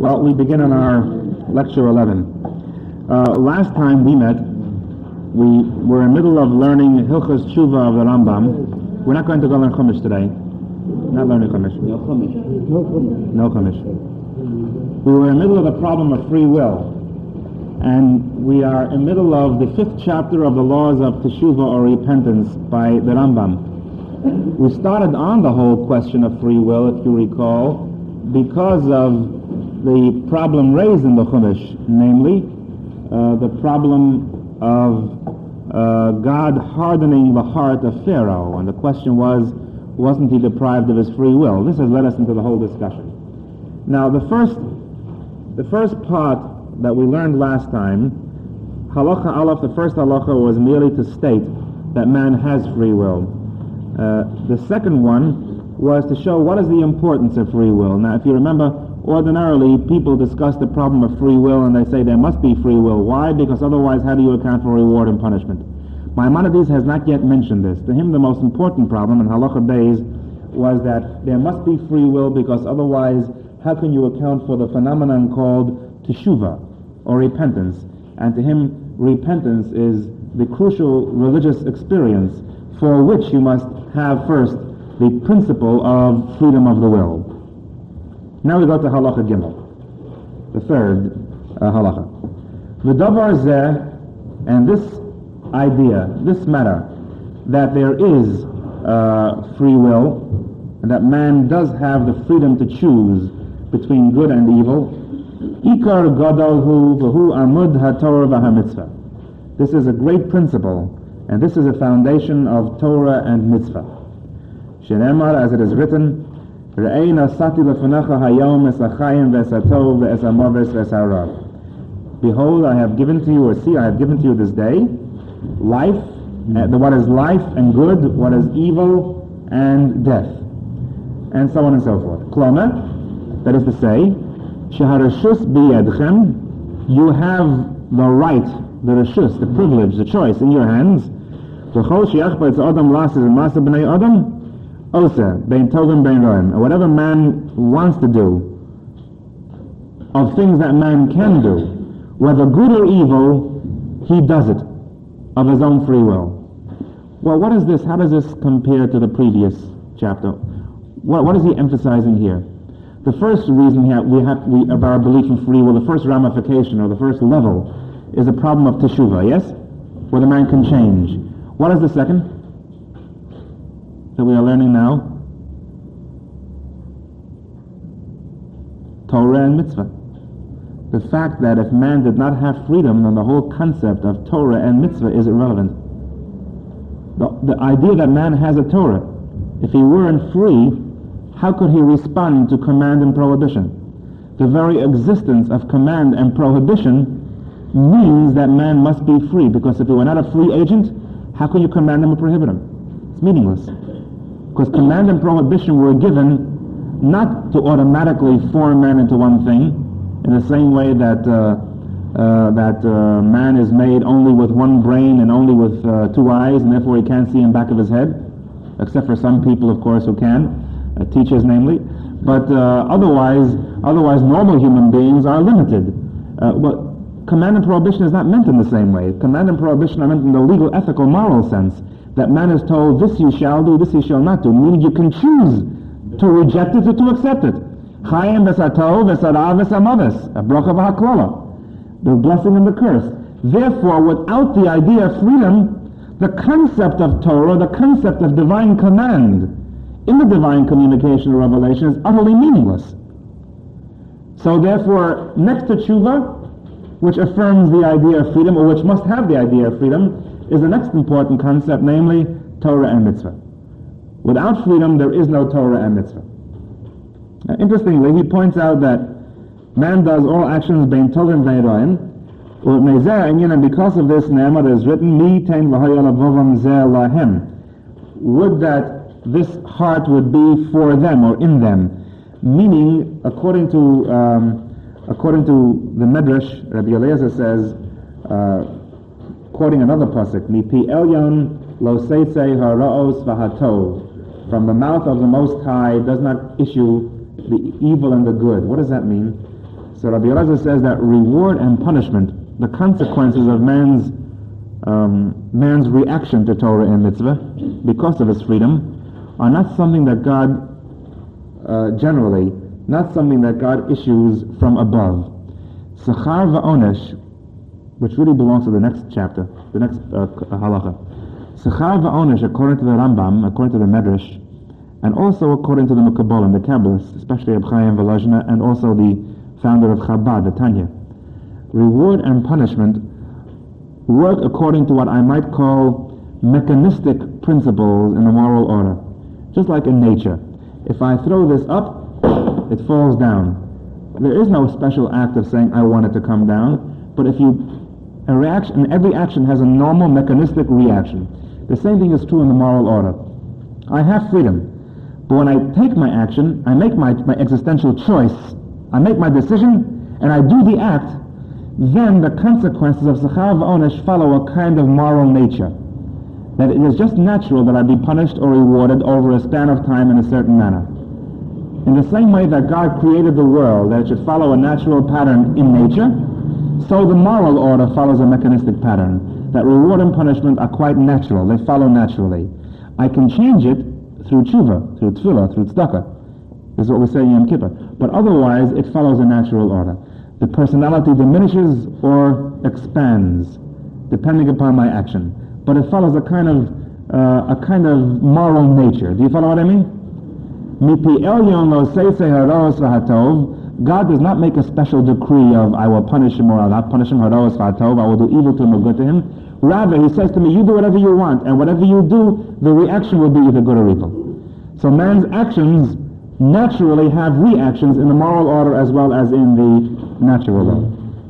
Well, we begin on our lecture 11. Last time we met, we were in the middle of learning Hilchos Tshuva of the Rambam. We're not going to go learn Chumash today. Not learning Chumash. No Chumash. No Chumash. We were in the middle of the problem of free will. And we are in the middle of the 5th chapter of the laws of Teshuvah or repentance by the Rambam. We started on the whole question of free will, if you recall, because of the problem raised in the Chumash, namely the problem of God hardening the heart of Pharaoh. And the question was, wasn't he deprived of his free will? This has led us into the whole discussion. Now, the first part that we learned last time, Halacha Aleph, the first halacha was merely to state that man has free will. The second one was to show what is the importance of free will. Now, if you remember, ordinarily people discuss the problem of free will and they say there must be free will. Why? Because otherwise how do you account for reward and punishment? Maimonides has not yet mentioned this. To him the most important problem in Halacha Beis was that there must be free will, because otherwise how can you account for the phenomenon called Teshuvah or repentance? And to him repentance is the crucial religious experience for which you must have first the principle of freedom of the will. Now we go to Halacha Gimel, the third Halacha. V'davar zeh, and this idea, this matter, that there is free will, and that man does have the freedom to choose between good and evil, Ikar Gadol hu v'hu amud haTorah v'hamitzvah. This is a great principle, and this is a foundation of Torah and mitzvah. Shenemar, as it is written, Re'ei nasati lefanecha hayom es hachayim v'es hatov v'es hamoves v'es harav. Behold, I have given to you, or see, I have given to you this day, life, what is life and good, what is evil and death, and so on and so forth. Klomer, that is to say, sheharashus biyadchem, you have the right, the reshus, the privilege, the choice in your hands. V'chol she'achba etz adam lasis v'masa b'nei adam, Osa, bein tovim bein roim. Whatever man wants to do, of things that man can do, whether good or evil, he does it of his own free will. Well, what is this? How does this compare to the previous chapter? What is he emphasizing here? The first reason of our belief in free will, the first ramification or the first level, is the problem of teshuvah, yes? Where the man can change. What is the second that we are learning now? Torah and mitzvah. The fact that if man did not have freedom, then the whole concept of Torah and mitzvah is irrelevant. The idea that man has a Torah, if he weren't free, how could he respond to command and prohibition? The very existence of command and prohibition means that man must be free, because if he were not a free agent, how can you command him or prohibit him? It's meaningless. Because command and prohibition were given not to automatically form man into one thing, in the same way that man is made only with one brain and only with 2 eyes, and therefore he can't see in the back of his head, except for some people, of course, who can, teachers namely. But otherwise normal human beings are limited. But command and prohibition is not meant in the same way. Command and prohibition are meant in the legal, ethical, moral sense, that man is told, this you shall do, this you shall not do, meaning you can choose to reject it or to accept it. Chayim v'satov v'sarav v'samavis, a bracha v'haklala, the blessing and the curse. Therefore, without the idea of freedom, the concept of Torah, the concept of divine command in the divine communication or revelation is utterly meaningless. So therefore, next to tshuva, which affirms the idea of freedom, or which must have the idea of freedom, is the next important concept, namely Torah and mitzvah. Without freedom, there is no Torah and mitzvah. Now, interestingly, he points out that man does all actions bein tovim vein roim, and because of this, Ne'emar is written, Mi tein v'haya lavovam zeh lahem. Would that this heart would be for them or in them, meaning, according to the Medrash, Rabbi Eliezer says, quoting another pasuk, Mi pi elyon lo seitzei haraos v'hatov. From the mouth of the Most High does not issue the evil and the good. What does that mean? So Rabbi Elazar says that reward and punishment, the consequences of man's reaction to Torah and mitzvah, because of his freedom, are not something that God, generally, not something that God issues from above. Sechar va'onesh, which really belongs to the next chapter, the next halacha. Sechar va'onesh, according to the Rambam, according to the Medrash, and also according to the Mekabolim, the Kabbalists, especially Reb Chaim Volozhiner, and also the founder of Chabad, the Tanya. Reward and punishment work according to what I might call mechanistic principles in the moral order. Just like in nature. If I throw this up, it falls down. There is no special act of saying, I want it to come down, but if a reaction, every action has a normal mechanistic reaction. The same thing is true in the moral order. I have freedom. But when I take my action, I make my existential choice, I make my decision, and I do the act, then the consequences of Sechar v'Onesh follow a kind of moral nature. That it is just natural that I be punished or rewarded over a span of time in a certain manner. In the same way that God created the world, that it should follow a natural pattern in nature, so the moral order follows a mechanistic pattern. That reward and punishment are quite natural, they follow naturally. I can change it through tshuva, through tefillah, through tzedakah. This is what we say in Yom Kippur. But otherwise, it follows a natural order. The personality diminishes or expands, depending upon my action. But it follows a kind of moral nature. Do you follow what I mean? God does not make a special decree of I will punish him or I'll not punish him, I will do evil to him or good to him. Rather, he says to me, you do whatever you want, and whatever you do, the reaction will be either good or evil. So man's actions naturally have reactions in the moral order as well as in the natural order.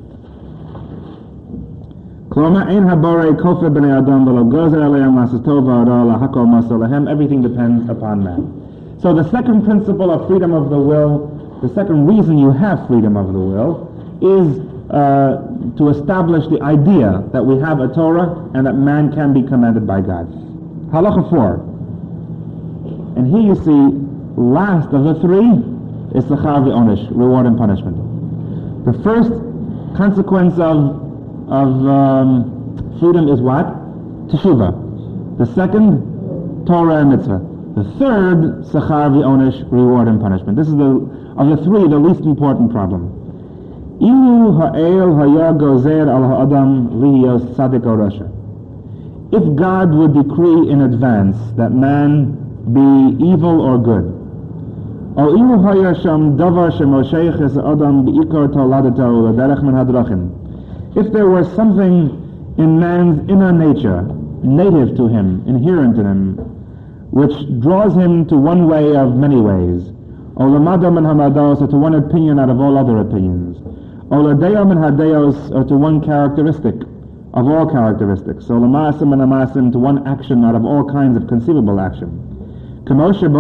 Everything depends upon man. So the second principle of freedom of the will, the second reason you have freedom of the will, is to establish the idea that we have a Torah and that man can be commanded by God. Halacha 4. And here you see, last of the three is Sechar v'Onesh, reward and punishment. The first consequence of freedom is what? Teshuvah. The second, Torah and mitzvah. The third, Sechar v'Onesh, reward and punishment. This is of the three, the least important problem. Ilu ha'el haya gozer al ha'adam liyos tzadik or rasha. If God would decree in advance that man be evil or good, or ilu haya sham davar shemosheich es adam bi'ikar toladato l'derech min hadrachim. If there was something in man's inner nature, native to him, inherent in him, which draws him to one way of many ways, or l'madam min hamados, or to one opinion out of all other opinions, or l'deyo min hadeos, or to one characteristic of all characteristics, so l'masim min hamasim, to one action out of all kinds of conceivable action. As these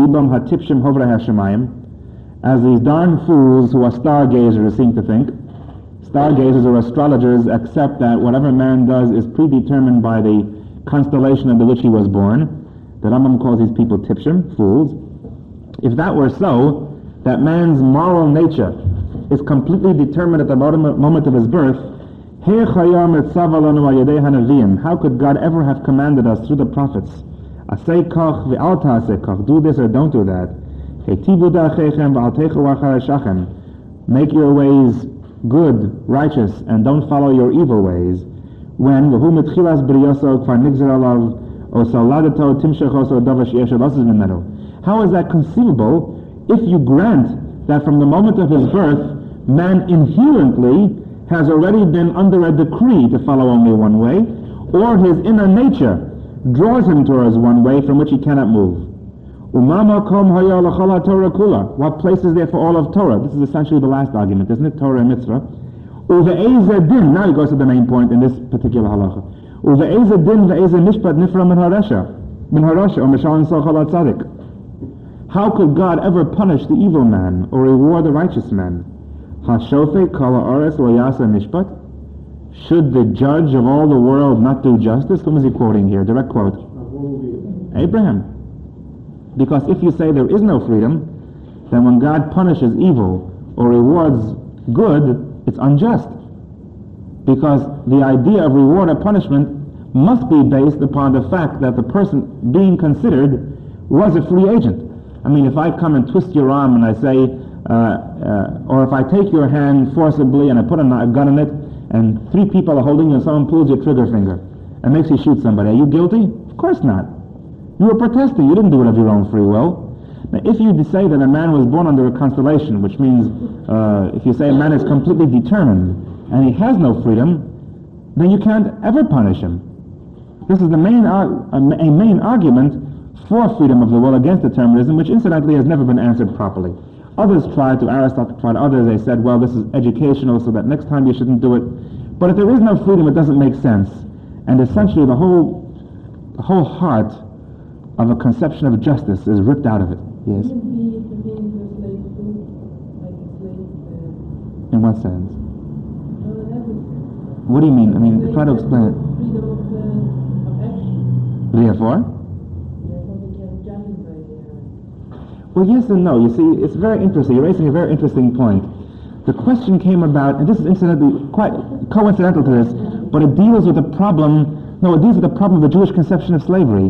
darn fools who are stargazers seem to think. Stargazers or astrologers accept that whatever man does is predetermined by the constellation under which he was born. The Rambam calls these people tipshim, fools. If that were so, that man's moral nature is completely determined at the moment of his birth, how could God ever have commanded us through the prophets? Asay kach ve'al ta'aseh kach, do this or don't do that. Make your ways good, righteous, and don't follow your evil ways. When how is that conceivable if you grant that from the moment of his birth, man inherently has already been under a decree to follow only one way, or his inner nature draws him towards one way from which he cannot move? What place is there for all of Torah? This is essentially the last argument, isn't it? Torah and mitzvah. Now he goes to the main point in this particular halacha. How could God ever punish the evil man or reward the righteous man? Should the judge of all the world not do justice? Whom is he quoting here? Direct quote. Abraham. Because if you say there is no freedom, then when God punishes evil or rewards good, it's unjust. Because the idea of reward or punishment must be based upon the fact that the person being considered was a free agent. I mean, if I come and twist your arm and I say, or if I take your hand forcibly and I put a gun in it, and 3 people are holding you and someone pulls your trigger finger and makes you shoot somebody, are you guilty? Of course not. You were protesting. You didn't do it of your own free will. Now, if you say that a man was born under a constellation, which means if you say a man is completely determined and he has no freedom, then you can't ever punish him. This is the main argument for freedom of the will against determinism, which incidentally has never been answered properly. Others tried to, Aristotle tried others, they said, well, this is educational, so that next time you shouldn't do it. But if there is no freedom, it doesn't make sense. And essentially the whole heart of a conception of justice is ripped out of it. Yes? In what sense? What do you mean? I mean, try to explain it. Therefore? Well, yes and no. You see, it's very interesting. You're raising a very interesting point. The question came about, and this is incidentally quite coincidental to this, but it deals with the problem. No, it deals with the problem of the Jewish conception of slavery.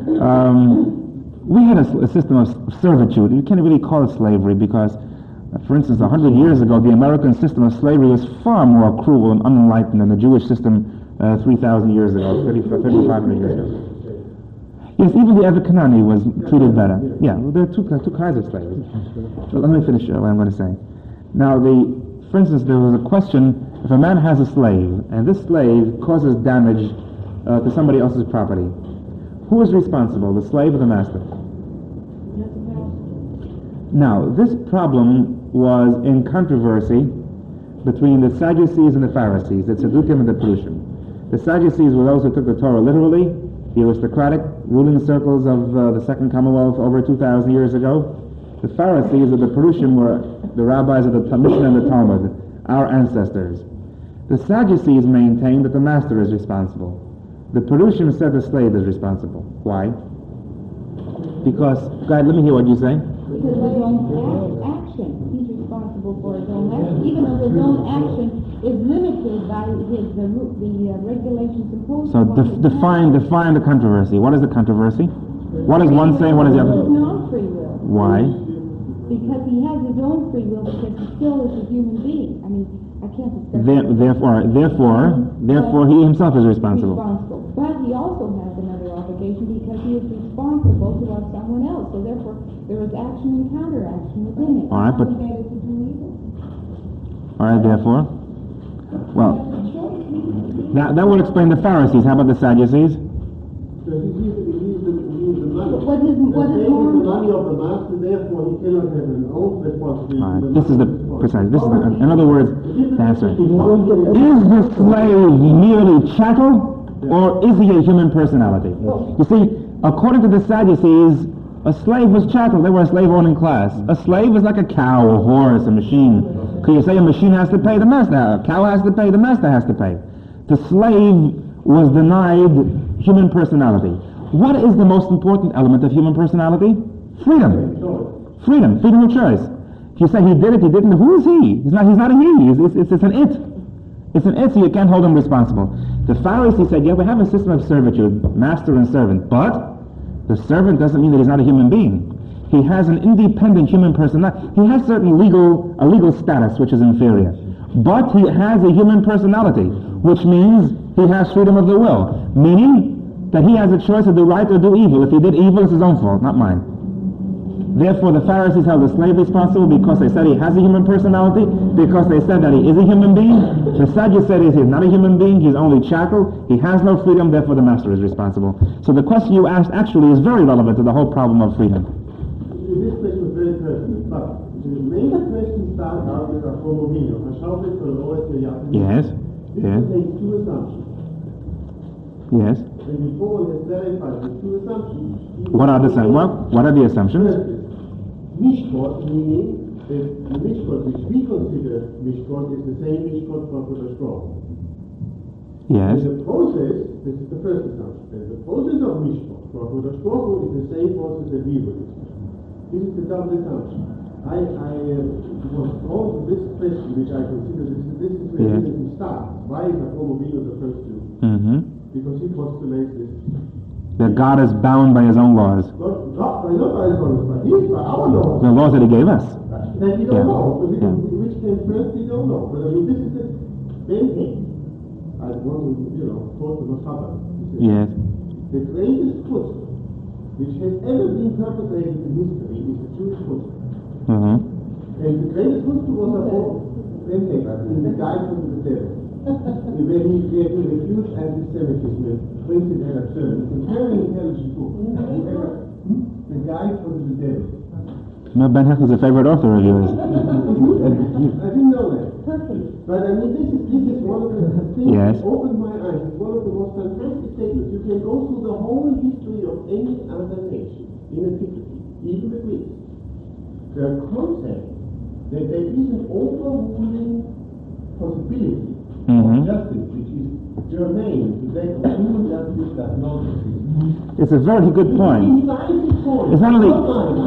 We had a system of servitude. You can't really call it slavery because, for instance, 100 years ago, the American system of slavery was far more cruel and unenlightened than the Jewish system 3,000 years ago, 3,500 years ago. Yes, even the Eved Kanani was treated better. Yeah, well, there are two kinds of slavery. But let me finish what I'm going to say. Now, for instance, there was a question, if a man has a slave, and this slave causes damage to somebody else's property, who is responsible, the slave or the master? Now, this problem was in controversy between the Sadducees and the Pharisees, the Tzaddukim and the Perushim. The Sadducees were those who took the Torah literally, the aristocratic ruling circles of the Second Commonwealth over 2,000 years ago. The Pharisees or the Perushim were the rabbis of the Mishnah and the Talmud, our ancestors. The Sadducees maintained that the master is responsible. The Perushim said the slave is responsible. Why? Because, go ahead, let me hear what you say. Because his own action, he's responsible for his own action, even though his own action is limited by the regulations imposed. So define the controversy. What is the controversy? What does one say? What is the other? His own free will. Why? Because he has his own free will, because he still is a human being. I mean, I can't discuss Therefore, he himself is responsible. But he also has another obligation because he is responsible to someone else. So therefore, there is action and counteraction within it. All right, but Obligated to do evil. all right, therefore, well, that would explain the Pharisees. How about the Sadducees? What is more? the money of the master, therefore he cannot have an own responsibility. All right, this is the precise. This is in other words, the answer. Is the slave merely chattel, or is he a human personality? You see, according to the Sadducees, a slave was chattel. They were a slave-owning class. A slave is like a cow, a horse, a machine. Could you say a machine has to pay, the master? A cow has to pay, the master has to pay. The slave was denied human personality. What is the most important element of human personality? Freedom. Freedom of choice. If you say he did it, he didn't, who is he? He's not a he. It's an it. It's an it, so you can't hold him responsible. The Pharisees said, yeah, we have a system of servitude, master and servant, but the servant doesn't mean that he's not a human being. He has an independent human personality. He has certain legal status, which is inferior. But he has a human personality, which means he has freedom of the will, meaning that he has a choice to do right or do evil. If he did evil, it's his own fault, not mine. Therefore, the Pharisees held the slave responsible because they said he has a human personality, because they said that he is a human being. The Sadducees said he's not a human being, he's only chattel, he has no freedom, therefore the master is responsible. So the question you asked actually is very relevant to the whole problem of freedom. This question is very pertinent, but the main question starts out with a homogeneo. Yes. This contains two assumptions. Yes. And before we have verified the two assumptions. What are the assumptions? Mishkot, meaning that the Mishkot which we consider Mishkot is the same Mishkot for the scroll. Yes. And the process, this is the first assumption, and the process of Mishkot for the scroll is the same process that we would. This is the double assumption. I was told this question, which I consider this is where he starts. Why is Avram Avinu the first Jew? Because he postulates this. That God is bound by his own laws. Not by his own laws, but he's by our laws. The laws that he gave us. That we don't know. Which came first, we don't know. But I mean, this is the same thing. I want to, quote the Masada. Yes. The greatest chutzpah which has ever been perpetrated in history is the Jewish chutzpah. And the greatest chutzpah was in the Guide to the Devil. When he refused anti-Semitism and printed an absurd. It's a very intelligent book. The Guide to the Devil. No, Ben Hecht is a favorite author of yours. I didn't know that. But I mean, this is one of the things that opened my eyes. It's one of the most fantastic statements. You can go through the whole history of any other nation in antiquity, even the Greeks. The concept that there is an overruling possibility of justice, which is germane to that of human justice that not exist. It's a very good point. It's not only,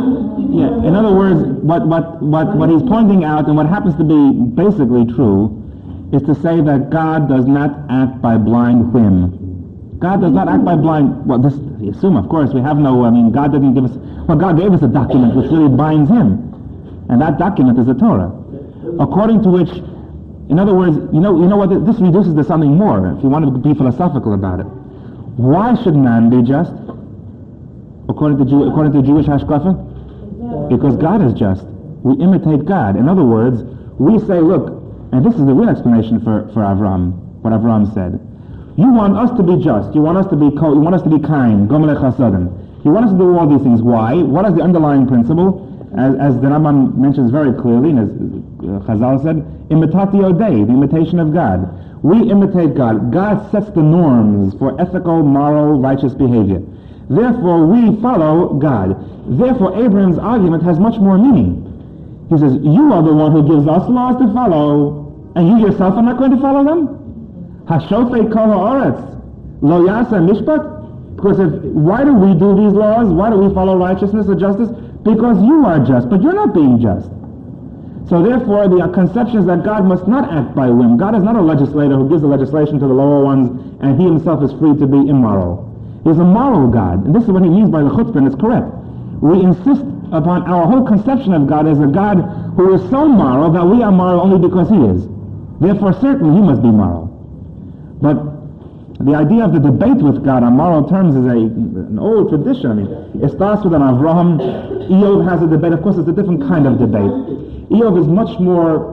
in other words, what he's pointing out, and what happens to be basically true, is to say that God does not act by blind whim. God does not act by blind, this, we assume, of course, we have no, God didn't give us, God gave us a document which really binds him. And that document is the Torah. According to which, in other words, you know what, this reduces to something more, if you want to be philosophical about it. Why should man be just? According to Jewish hashkafa? Because God is just. We imitate God. In other words, we say, look, and this is the real explanation for Avram, what Avram said. You want us to be just. You want us to be you want us to be kind. Gomelech hasadim. You want us to do all these things. Why? What is the underlying principle? As the Rambam mentions very clearly, and as Chazal said, imitatio Dei, the imitation of God. We imitate God. God sets the norms for ethical, moral, righteous behavior. Therefore, we follow God. Therefore, Abraham's argument has much more meaning. He says, you are the one who gives us laws to follow, and you yourself are not going to follow them? Hashofei kol ha'aretz, lo yasa mishpat? Because why do we do these laws? Why do we follow righteousness or justice? Because you are just, but you're not being just. So therefore, the conception is that God must not act by whim. God is not a legislator who gives the legislation to the lower ones, and he himself is free to be immoral. He's a moral God, and this is what he means by the chutzpah, and it's correct. We insist upon our whole conception of God as a God who is so moral that we are moral only because he is. Therefore, certainly he must be moral. But the idea of the debate with God on moral terms is an old tradition. It starts with an Avraham. Eov has a debate. Of course, it's a different kind of debate. Eov is much more,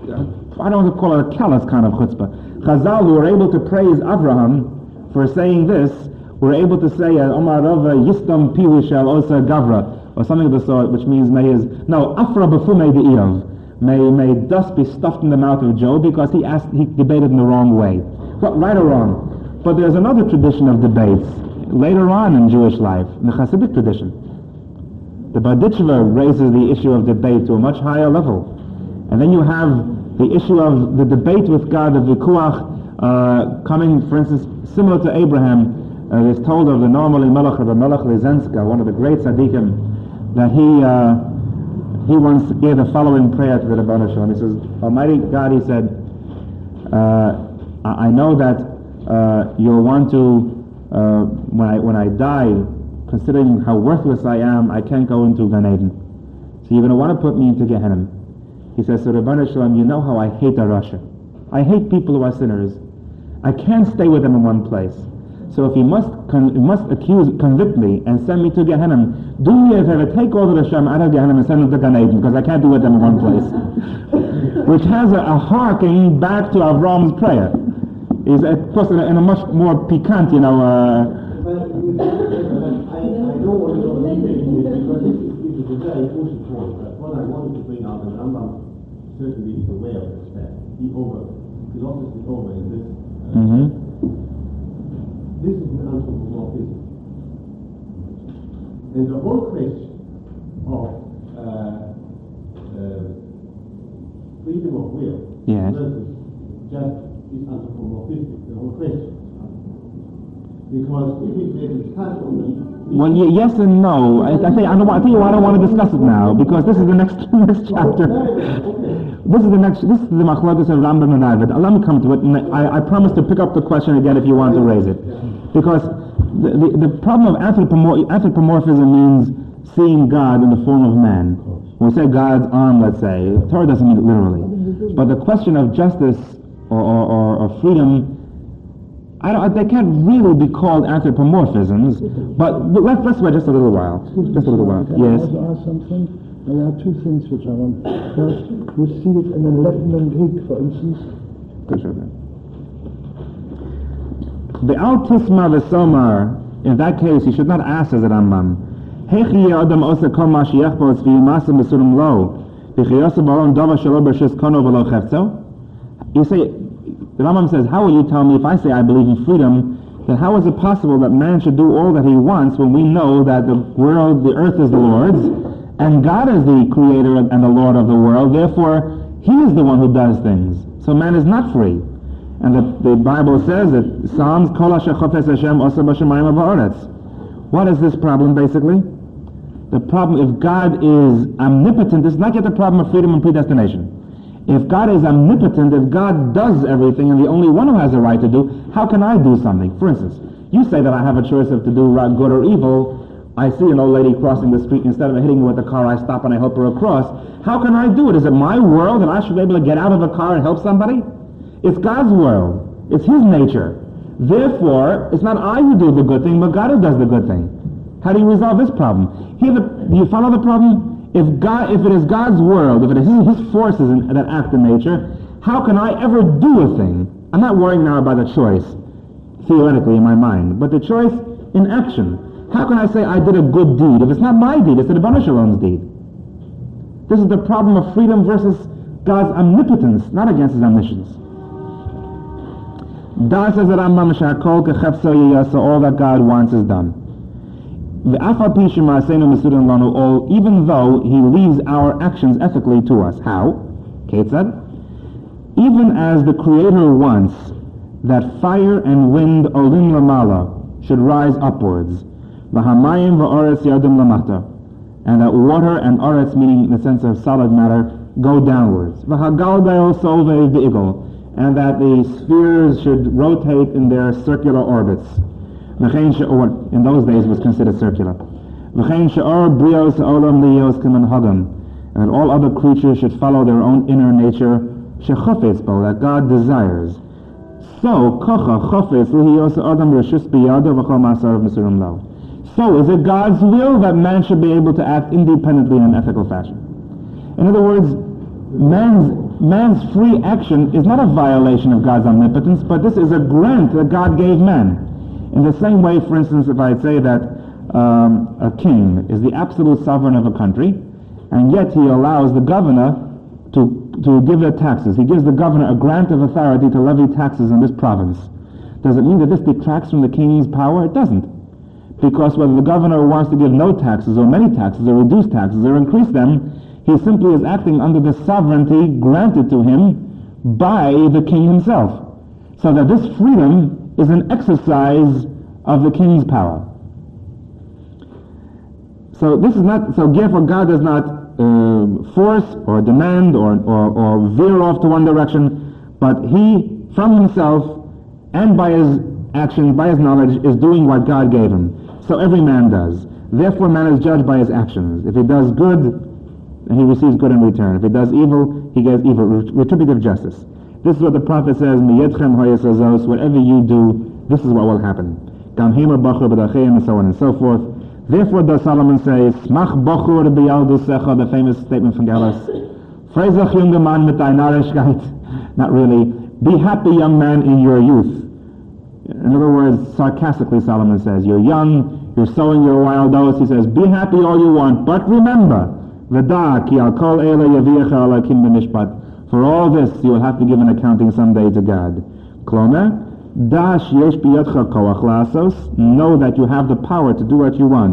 I don't want to call it a callous kind of chutzpah. Chazal, who were able to praise Avraham for saying this, were able to say, Omar Rava Yistam Pihu Shel Osa Gavra, or something of the sort, which means Afra Befume de Eov. May dust be stuffed in the mouth of Job because he debated in the wrong way. Right or wrong. But there's another tradition of debates later on in Jewish life, in the Hasidic tradition. The Berditchever raises the issue of debate to a much higher level. And then you have the issue of the debate with God, the Vikuach, coming, for instance, similar to Abraham. It's told of the Noam Elimelech, of the Melech Lizenska, one of the great tzaddikim, that he once gave the following prayer to the Rebbeinu Shalom. He says, Almighty God, he said, I know that you'll want to, when I die, considering how worthless I am, I can't go into Gan Eden. So you're going to want to put me into Gehenna. He says, so Rebbeinu Shalom, you know how I hate a Rasha. I hate people who are sinners. I can't stay with them in one place. So if you must convict me and send me to Gehenna, do me a favor, take all the Hashem out of Gehenna and send them to Gan Eden, because I can't be with them in one place. Which has a harking back to Avram's prayer. Is of course in a much more piquant, I don't want to go deeper in this because this is a very important point. But what I wanted to bring out, and Rambam certainly is aware of this fact, he philosophy over in this. This is an anthropomorphism. And the whole question of freedom of will versus justice is anthropomorphistic, the whole question. Because if it is touched on the Well, yes and no. I think I don't want to discuss it now because this is the next chapter. This is the machlokes of Rambam and Ravid. Let me come to it. And I promise to pick up the question again if you want to raise it, because the problem of anthropomorphism means seeing God in the form of man. When we say God's arm, let's say, Torah doesn't mean it literally, but the question of justice or freedom. They can't really be called anthropomorphisms, but let's wait just a little while. Just a little while. Yes. I want to ask something. There are two things which I want. First, we see it in the Latin and Greek, for instance. The Altisma Vesomar, in that case, you should not ask as a Rambam. Hechi Adam Osa Kol Ma Sheyechbos V'Yimasim B'Surim Lo V'Chiyosu B'Olom Dava Shelo B'Shis Kono V'Lo Chefzo. You say. The Rambam says, how will you tell me if I say I believe in freedom, then how is it possible that man should do all that he wants when we know that the earth is the Lord's, and God is the creator and the Lord of the world, therefore he is the one who does things. So man is not free. And the Bible says that Psalms, Kol Asher Chofetz Hashem Osa B'Shamayim V'Haaretz. What is this problem basically? The problem, if God is omnipotent, this is not yet the problem of freedom and predestination. If God is omnipotent, if God does everything and the only one who has a right to do, how can I do something? For instance, you say that I have a choice of to do good or evil. I see an old lady crossing the street. Instead of hitting her with the car, I stop and I help her across. How can I do it? Is it my world and I should be able to get out of a car and help somebody? It's God's world. It's His nature. Therefore, it's not I who do the good thing, but God who does the good thing. How do you resolve this problem? Do you follow the problem? If it is God's world, if it is His forces that act in nature, how can I ever do a thing? I'm not worrying now about the choice, theoretically in my mind, but the choice in action. How can I say I did a good deed if it's not my deed, it's the Rebbeinu Shalom's deed? This is the problem of freedom versus God's omnipotence, not against His omniscience. Da says the Rambam, all that God wants is done. Even though He leaves our actions ethically to us. How? Ketzad? Even as the Creator wants that fire and wind olim lamala should rise upwards, v'hamayim v'oretz yardim lamata, and that water and oretz, meaning in the sense of solid matter, go downwards. V'hagalgael sovei v'igol, and that the spheres should rotate in their circular orbits. What in those days was considered circular. And that all other creatures should follow their own inner nature, that God desires. So is it God's will that man should be able to act independently in an ethical fashion? In other words, man's free action is not a violation of God's omnipotence, but this is a grant that God gave man. In the same way, for instance, if I say that a king is the absolute sovereign of a country, and yet he allows the governor to give their taxes. He gives the governor a grant of authority to levy taxes in this province. Does it mean that this detracts from the king's power? It doesn't. Because whether the governor wants to give no taxes or many taxes or reduce taxes or increase them, he simply is acting under the sovereignty granted to him by the king himself. So that this freedom is an exercise of the king's power. So therefore God does not force or demand or veer off to one direction, but He, from Himself and by His actions, by His knowledge, is doing what God gave Him. So every man does. Therefore man is judged by his actions. If he does good, then he receives good in return. If he does evil, he gets evil. Retributive justice. This is what the prophet says, whatever you do, this is what will happen. And so on and so forth. Therefore does Solomon say, the famous statement from Gallas, not really, be happy young man in your youth. In other words, sarcastically Solomon says, you're young, you're sowing your wild oats. He says, be happy all you want, but remember, for all this you will have to give an accounting someday to God. Klomer, know that you have the power to do what you want.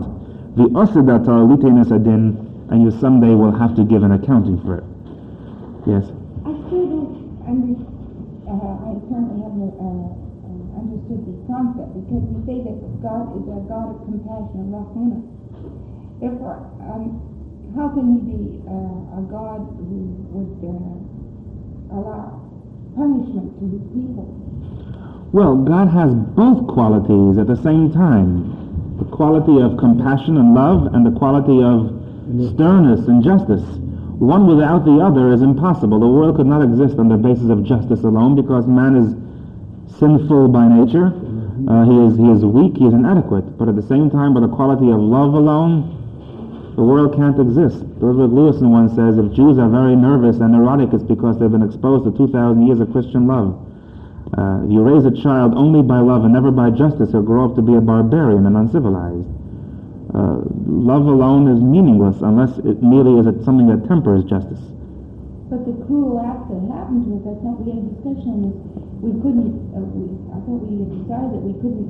And you someday will have to give an accounting for it. Yes? I still don't I currently have a understood this concept, because we say that God is a God of compassion, Rahmana. Therefore, how can he be a God who would allow punishment to his people? Well, God has both qualities at the same time. The quality of compassion and love, and the quality of sternness and justice. One without the other is impossible. The world could not exist on the basis of justice alone, because man is sinful by nature. He is weak, he is inadequate. But at the same time, by the quality of love alone, the world can't exist. Elizabeth Lewison once says, if Jews are very nervous and neurotic, it's because they've been exposed to 2,000 years of Christian love. If you raise a child only by love and never by justice, he'll grow up to be a barbarian and uncivilized. Love alone is meaningless unless it merely is something that tempers justice. But the cruel act that happened to us, I thought we had a discussion on this. We couldn't, I thought we had decided that we couldn't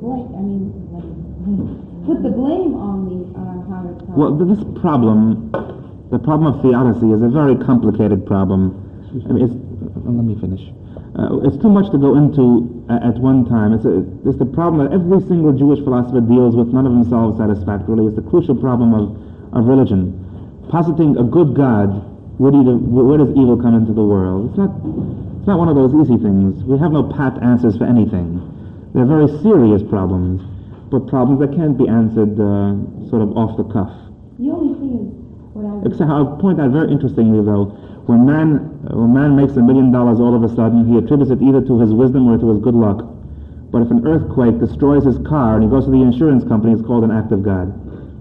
put the blame on the Holocaust. Well, this problem, the problem of theodicy, is a very complicated problem. I mean, let me finish. It's too much to go into at one time. It's the problem that every single Jewish philosopher deals with, none of them solve satisfactorily. It's the crucial problem of religion. Positing a good God, where does evil come into the world? It's not one of those easy things. We have no pat answers for anything. They're very serious problems, but problems that can't be answered sort of off the cuff. The only thing is what I'll point out very interestingly, though, when man makes $1 million all of a sudden, he attributes it either to his wisdom or to his good luck. But if an earthquake destroys his car and he goes to the insurance company, it's called an act of God.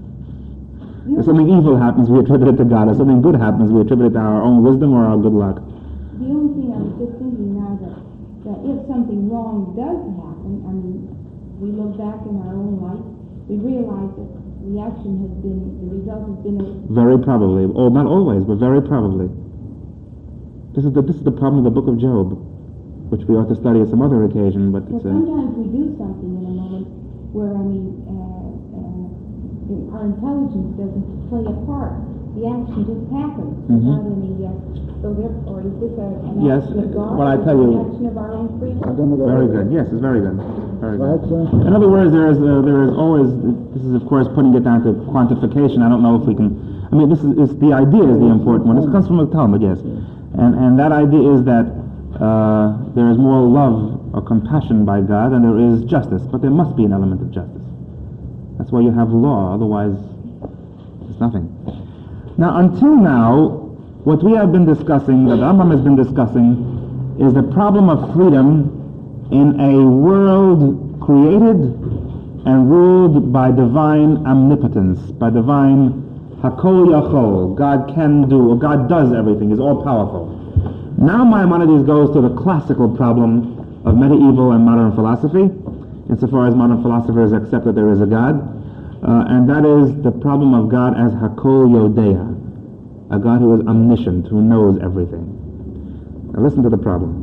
If something evil happens, we attribute it to God. If something good happens, we attribute it to our own wisdom or our good luck. The only thing I was just thinking now that if something wrong does happen, I mean, we look back in our own life, we realize that the result has been very probably, or not always, but very probably. This is the problem of the book of Job, which we ought to study at some other occasion. But sometimes we do something in a moment where, I mean, our intelligence doesn't play a part. The action just happens without any. So therefore, is this an action of God? Well, I tell you, an action of our own free will? Very good. Yes, it's very good. Very good. In other words, there is always. This is, of course, putting it down to quantification. I don't know if we can. I mean, the idea is the important one. This comes from the Talmud, yes. And that idea is that there is more love or compassion by God than there is justice, but there must be an element of justice. That's why you have law, otherwise it's nothing. Now, until now, what we have been discussing, that Rambam has been discussing, is the problem of freedom in a world created and ruled by divine omnipotence, by divine Hakol Yachol. God can do, or God does everything, is all-powerful. Now Maimonides goes to the classical problem of medieval and modern philosophy, insofar as modern philosophers accept that there is a God, and that is the problem of God as Hakol Yodea, a God who is omniscient, who knows everything. Now listen to the problem.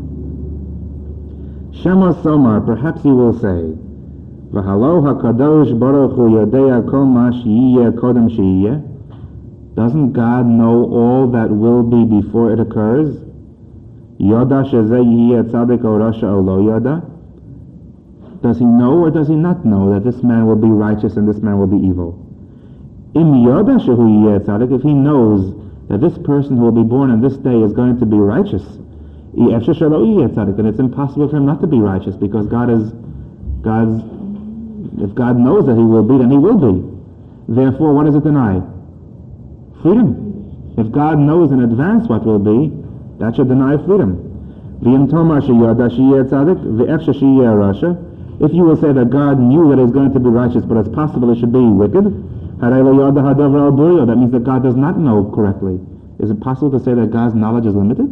Shema Somar, perhaps you will say, V'halo HaKadosh Baruch Hu Yodea Kol Ma Shiyeh Kodem Shiyeh. Doesn't God know all that will be before it occurs? Yoda Shezeh Yiyeh Tzadik O Rasha O Lo Yoda. Does he know or does he not know that this man will be righteous and this man will be evil? Im Yoda Shehu Yiyeh Tzadik, if he knows that this person who will be born on this day is going to be righteous, then it's impossible for him not to be righteous, because if God knows that he will be, then he will be. Therefore, what does it deny? Freedom. If God knows in advance what will be, that should deny freedom. If you will say that God knew that he was going to be righteous, but it's possible it should be wicked, that means that God does not know correctly. Is it possible to say that God's knowledge is limited?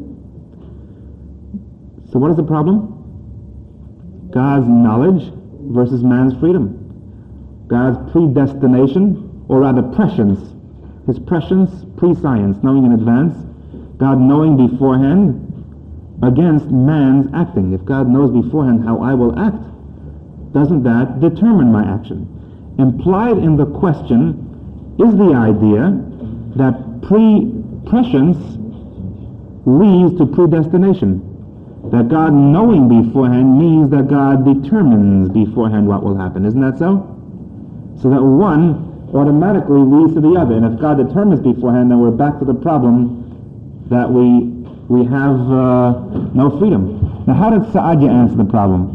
So what is the problem? God's knowledge versus man's freedom. God's predestination, or rather prescience. His prescience, pre-science, knowing in advance. God knowing beforehand against man's acting. If God knows beforehand how I will act, doesn't that determine my action? Implied in the question is the idea that prescience leads to predestination. That God knowing beforehand means that God determines beforehand what will happen. Isn't that so? So that one automatically leads to the other. And if God determines beforehand, then we're back to the problem that we have no freedom. Now, how did Saadia answer the problem?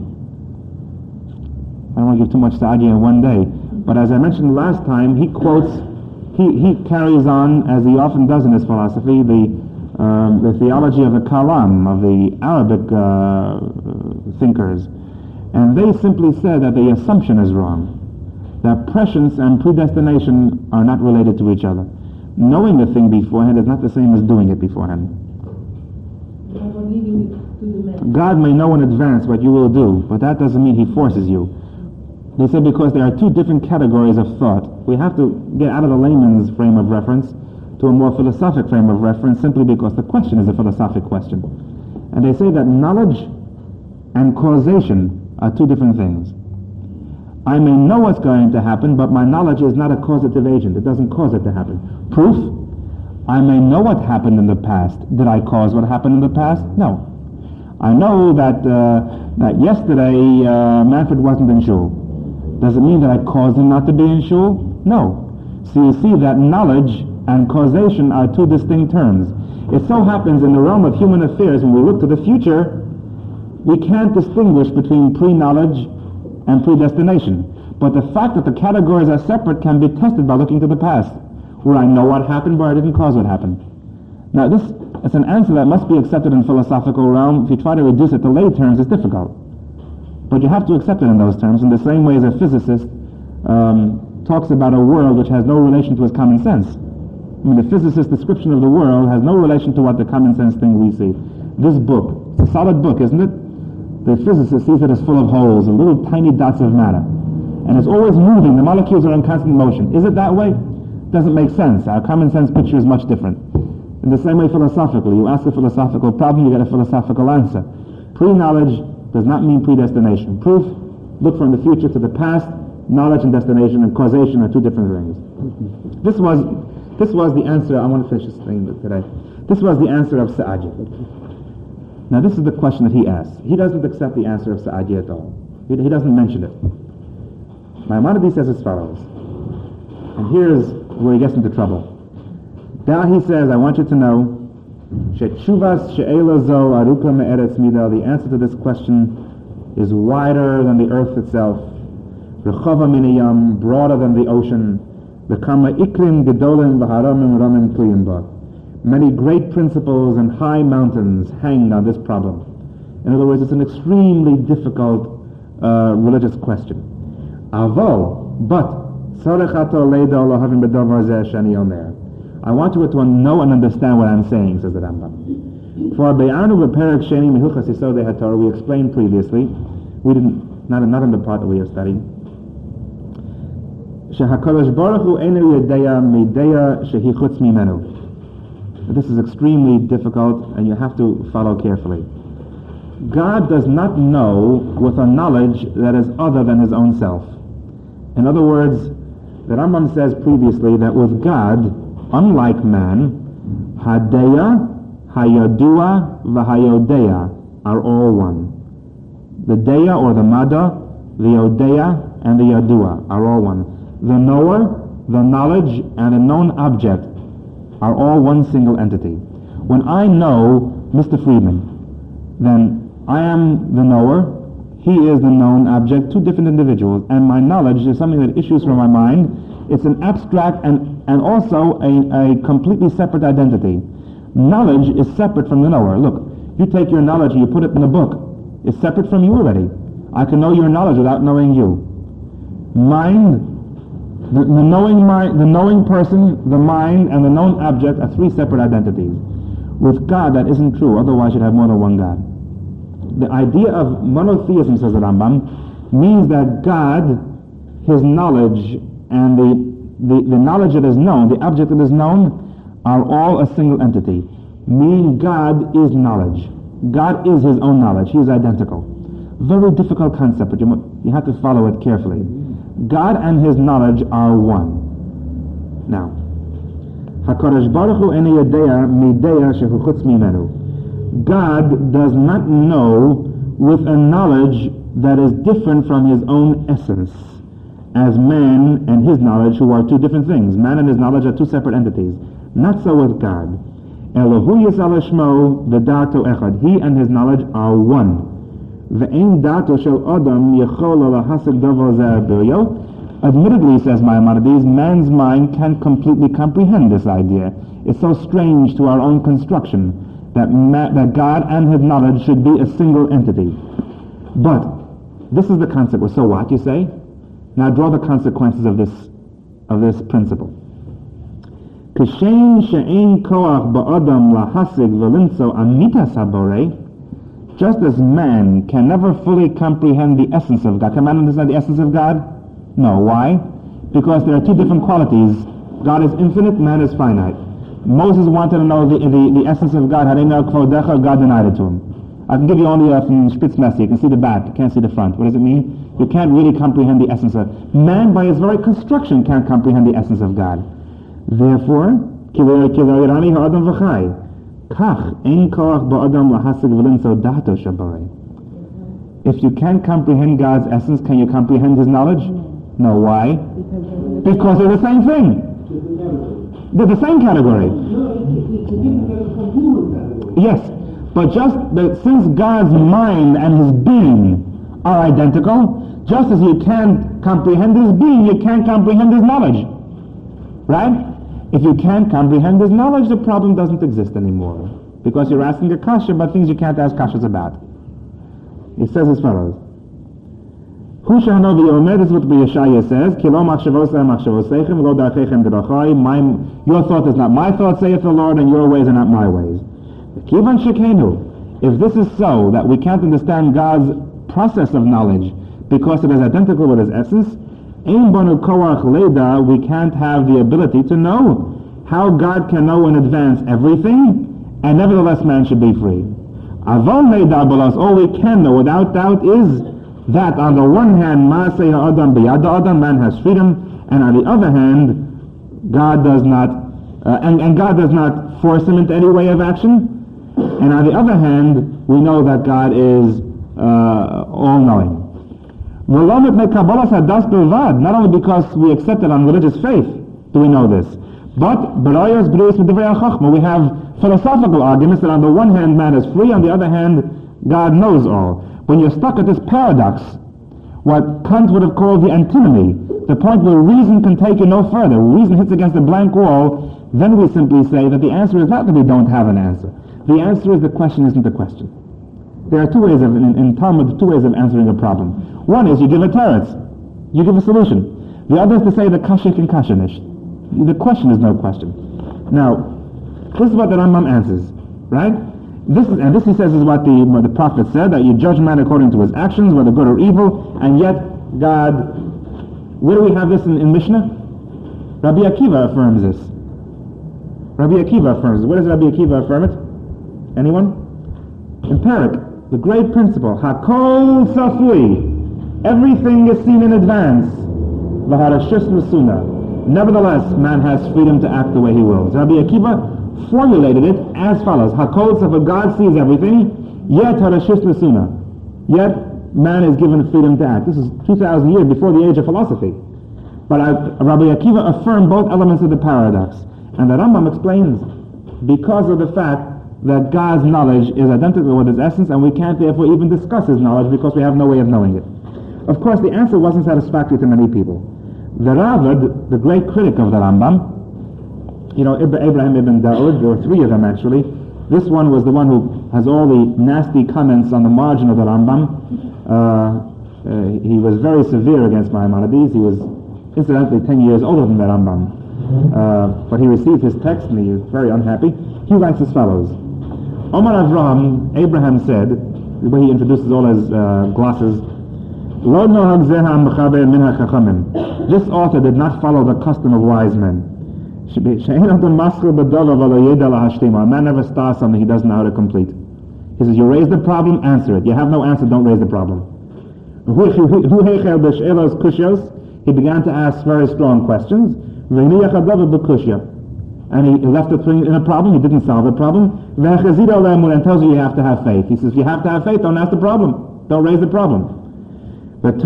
I don't want to give too much Saadia in one day, but as I mentioned last time, he quotes, he carries on, as he often does in his philosophy, the theology of the Kalam, of the Arabic thinkers. And they simply said that the assumption is wrong, that prescience and predestination are not related to each other. Knowing the thing beforehand is not the same as doing it beforehand. God may know in advance what you will do, but that doesn't mean he forces you. They say because there are two different categories of thought. We have to get out of the layman's frame of reference to a more philosophic frame of reference, simply because the question is a philosophic question. And they say that knowledge and causation are two different things. I may know what's going to happen, but my knowledge is not a causative agent. It doesn't cause it to happen. Proof? I may know what happened in the past. Did I cause what happened in the past? No. I know that yesterday Manfred wasn't in shul. Does it mean that I caused him not to be in shul? No. So you see that knowledge and causation are two distinct terms. It so happens in the realm of human affairs, when we look to the future, we can't distinguish between pre-knowledge and predestination. But the fact that the categories are separate can be tested by looking to the past, where I know what happened, but I didn't cause what happened. Now this is an answer that must be accepted in philosophical realm. If you try to reduce it to lay terms, it's difficult. But you have to accept it in those terms, in the same way as a physicist talks about a world which has no relation to his common sense. I mean, the physicist's description of the world has no relation to what the common sense thing we see. This book, it's a solid book, isn't it? The physicist sees it as full of holes and little tiny dots of matter. And it's always moving. The molecules are in constant motion. Is it that way? Doesn't make sense. Our common sense picture is much different. In the same way philosophically, you ask a philosophical problem, you get a philosophical answer. Pre-knowledge does not mean predestination. Proof, look from the future to the past. Knowledge and destination and causation are two different things. This was the answer. I want to finish this thing today. This was the answer of Saadia. Now this is the question that he asks. He doesn't accept the answer of Saadia at all. He doesn't mention it. Maimonides says as follows, and here's where he gets into trouble. Now he says, I want you to know, the answer to this question is wider than the earth itself, broader than the ocean. Many great principles and high mountains hang on this problem. In other words, it's an extremely difficult religious question. But I want you to know and understand what I'm saying, says the Rambam. For we explained previously, we didn't, not in the part that we have studied, this is extremely difficult and you have to follow carefully. God does not know with a knowledge that is other than his own self. In other words, the Rambam says previously that with God, unlike man, Hadeya, Hayadua, V'Hayodeya are all one. The Deya or the Mada, the Odeya, and the Yadua are all one. The knower, the knowledge, and a known object are all one single entity. When I know Mr. Friedman, then I am the knower, he is the known object, two different individuals, and my knowledge is something that issues from my mind. It's an abstract and also a completely separate identity. Knowledge is separate from the knower. Look, you take your knowledge and you put it in a book. It's separate from you already. I can know your knowledge without knowing you. Mind, the knowing person, the mind, and the known object are three separate identities. With God, that isn't true. Otherwise, you'd have more than one God. The idea of monotheism, says the Rambam, means that God, his knowledge, and the knowledge that is known, the object that is known, are all a single entity. Meaning God is knowledge. God is his own knowledge. He is identical. Very difficult concept, but you have to follow it carefully. God and his knowledge are one. Now, HaKadosh Baruch Hu eni yodea mideya shehu chutz mimenu. God does not know with a knowledge that is different from his own essence, as man and his knowledge, who are two different things. Man and his knowledge are two separate entities. Not so with God. Elohu yisal shmo v'dato echad. He and his knowledge are one. Ve'ein dato shel adam yechol lahasig davar zeh biryo. Admittedly, says Maimonides, man's mind can't completely comprehend this idea. It's so strange to our own construction that God and his knowledge should be a single entity. But this is the consequence. So what, you say? Now draw the consequences of this principle. Just as man can never fully comprehend the essence of God. Can man understand the essence of God? No. Why? Because there are two different qualities. God is infinite, man is finite. Moses wanted to know the essence of God. God denied it to him. I can give you only from Spitzmesser. You can see the back, you can't see the front. What does it mean? You can't really comprehend the essence of man. By his very construction can't comprehend the essence of God. Therefore, if you can't comprehend God's essence, can you comprehend his knowledge? No. Why? Because they're the same thing. They're the same category. Yes, but since God's mind and his being are identical, just as you can't comprehend his being, you can't comprehend his knowledge. Right? If you can't comprehend his knowledge, the problem doesn't exist anymore. Because you're asking a kasha about things you can't ask kashas about. It says as follows. This is what Yeshaya says, your thought is not my thought, saith the Lord, and your ways are not my ways. If this is so, that we can't understand God's process of knowledge because it is identical with his essence, we can't have the ability to know how God can know in advance everything, and nevertheless man should be free. All we can know without doubt is that on the one hand, man has freedom, and on the other hand, God does not, and God does not force him into any way of action. And on the other hand, we know that God is all-knowing. Not only because we accept it on religious faith do we know this, but we have philosophical arguments that on the one hand man is free, on the other hand God knows all. When you're stuck at this paradox, what Kant would have called the antinomy, the point where reason can take you no further, reason hits against a blank wall, then we simply say that the answer is not that we don't have an answer. The answer is the question isn't the question. There are two ways in Talmud, two ways of answering a problem. One is you give a teretz, you give a solution. The other is to say the kasha can kashanish. The question is no question. Now, this is what the Rambam answers, right? This he says is what the prophet said, that you judge man according to his actions, whether good or evil, and yet God. Where do we have this in Mishnah? Rabbi Akiva affirms this. Rabbi Akiva affirms. Where does Rabbi Akiva affirm it? Anyone? In Parak, the great principle, Hakol Safui, everything is seen in advance. V'harashus Masuna. Nevertheless, man has freedom to act the way he wills. Rabbi Akiva formulated it as follows: Hakol Safui, God sees everything, yet Harashus Masuna. Yet man is given freedom to act. This is 2,000 years before the age of philosophy. But Rabbi Akiva affirmed both elements of the paradox. And the Rambam explains, because of the fact that God's knowledge is identical with his essence, and we can't therefore even discuss his knowledge because we have no way of knowing it. Of course, the answer wasn't satisfactory to many people. The Ravad, the great critic of the Rambam, Abraham ibn Daud, there were three of them actually. This one was the one who has all the nasty comments on the margin of the Rambam. He was very severe against Maimonides. He was incidentally 10 years older than the Rambam. But he received his text and he was very unhappy. He writes as follows. Omar Avraham, Abraham said, the way he introduces all his glosses, this author did not follow the custom of wise men. A man never starts something he doesn't know how to complete. He says, you raise the problem, answer it. You have no answer, don't raise the problem. He began to ask very strong questions. and he left the thing in a problem, he didn't solve the problem, and tells you have to have faith. He says, if you have to have faith, don't ask the problem. Don't raise the problem. Better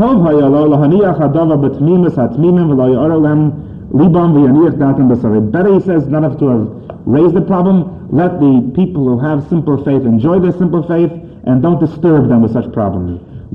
he says, not have to have raised the problem, let the people who have simple faith enjoy their simple faith, and don't disturb them with such problems.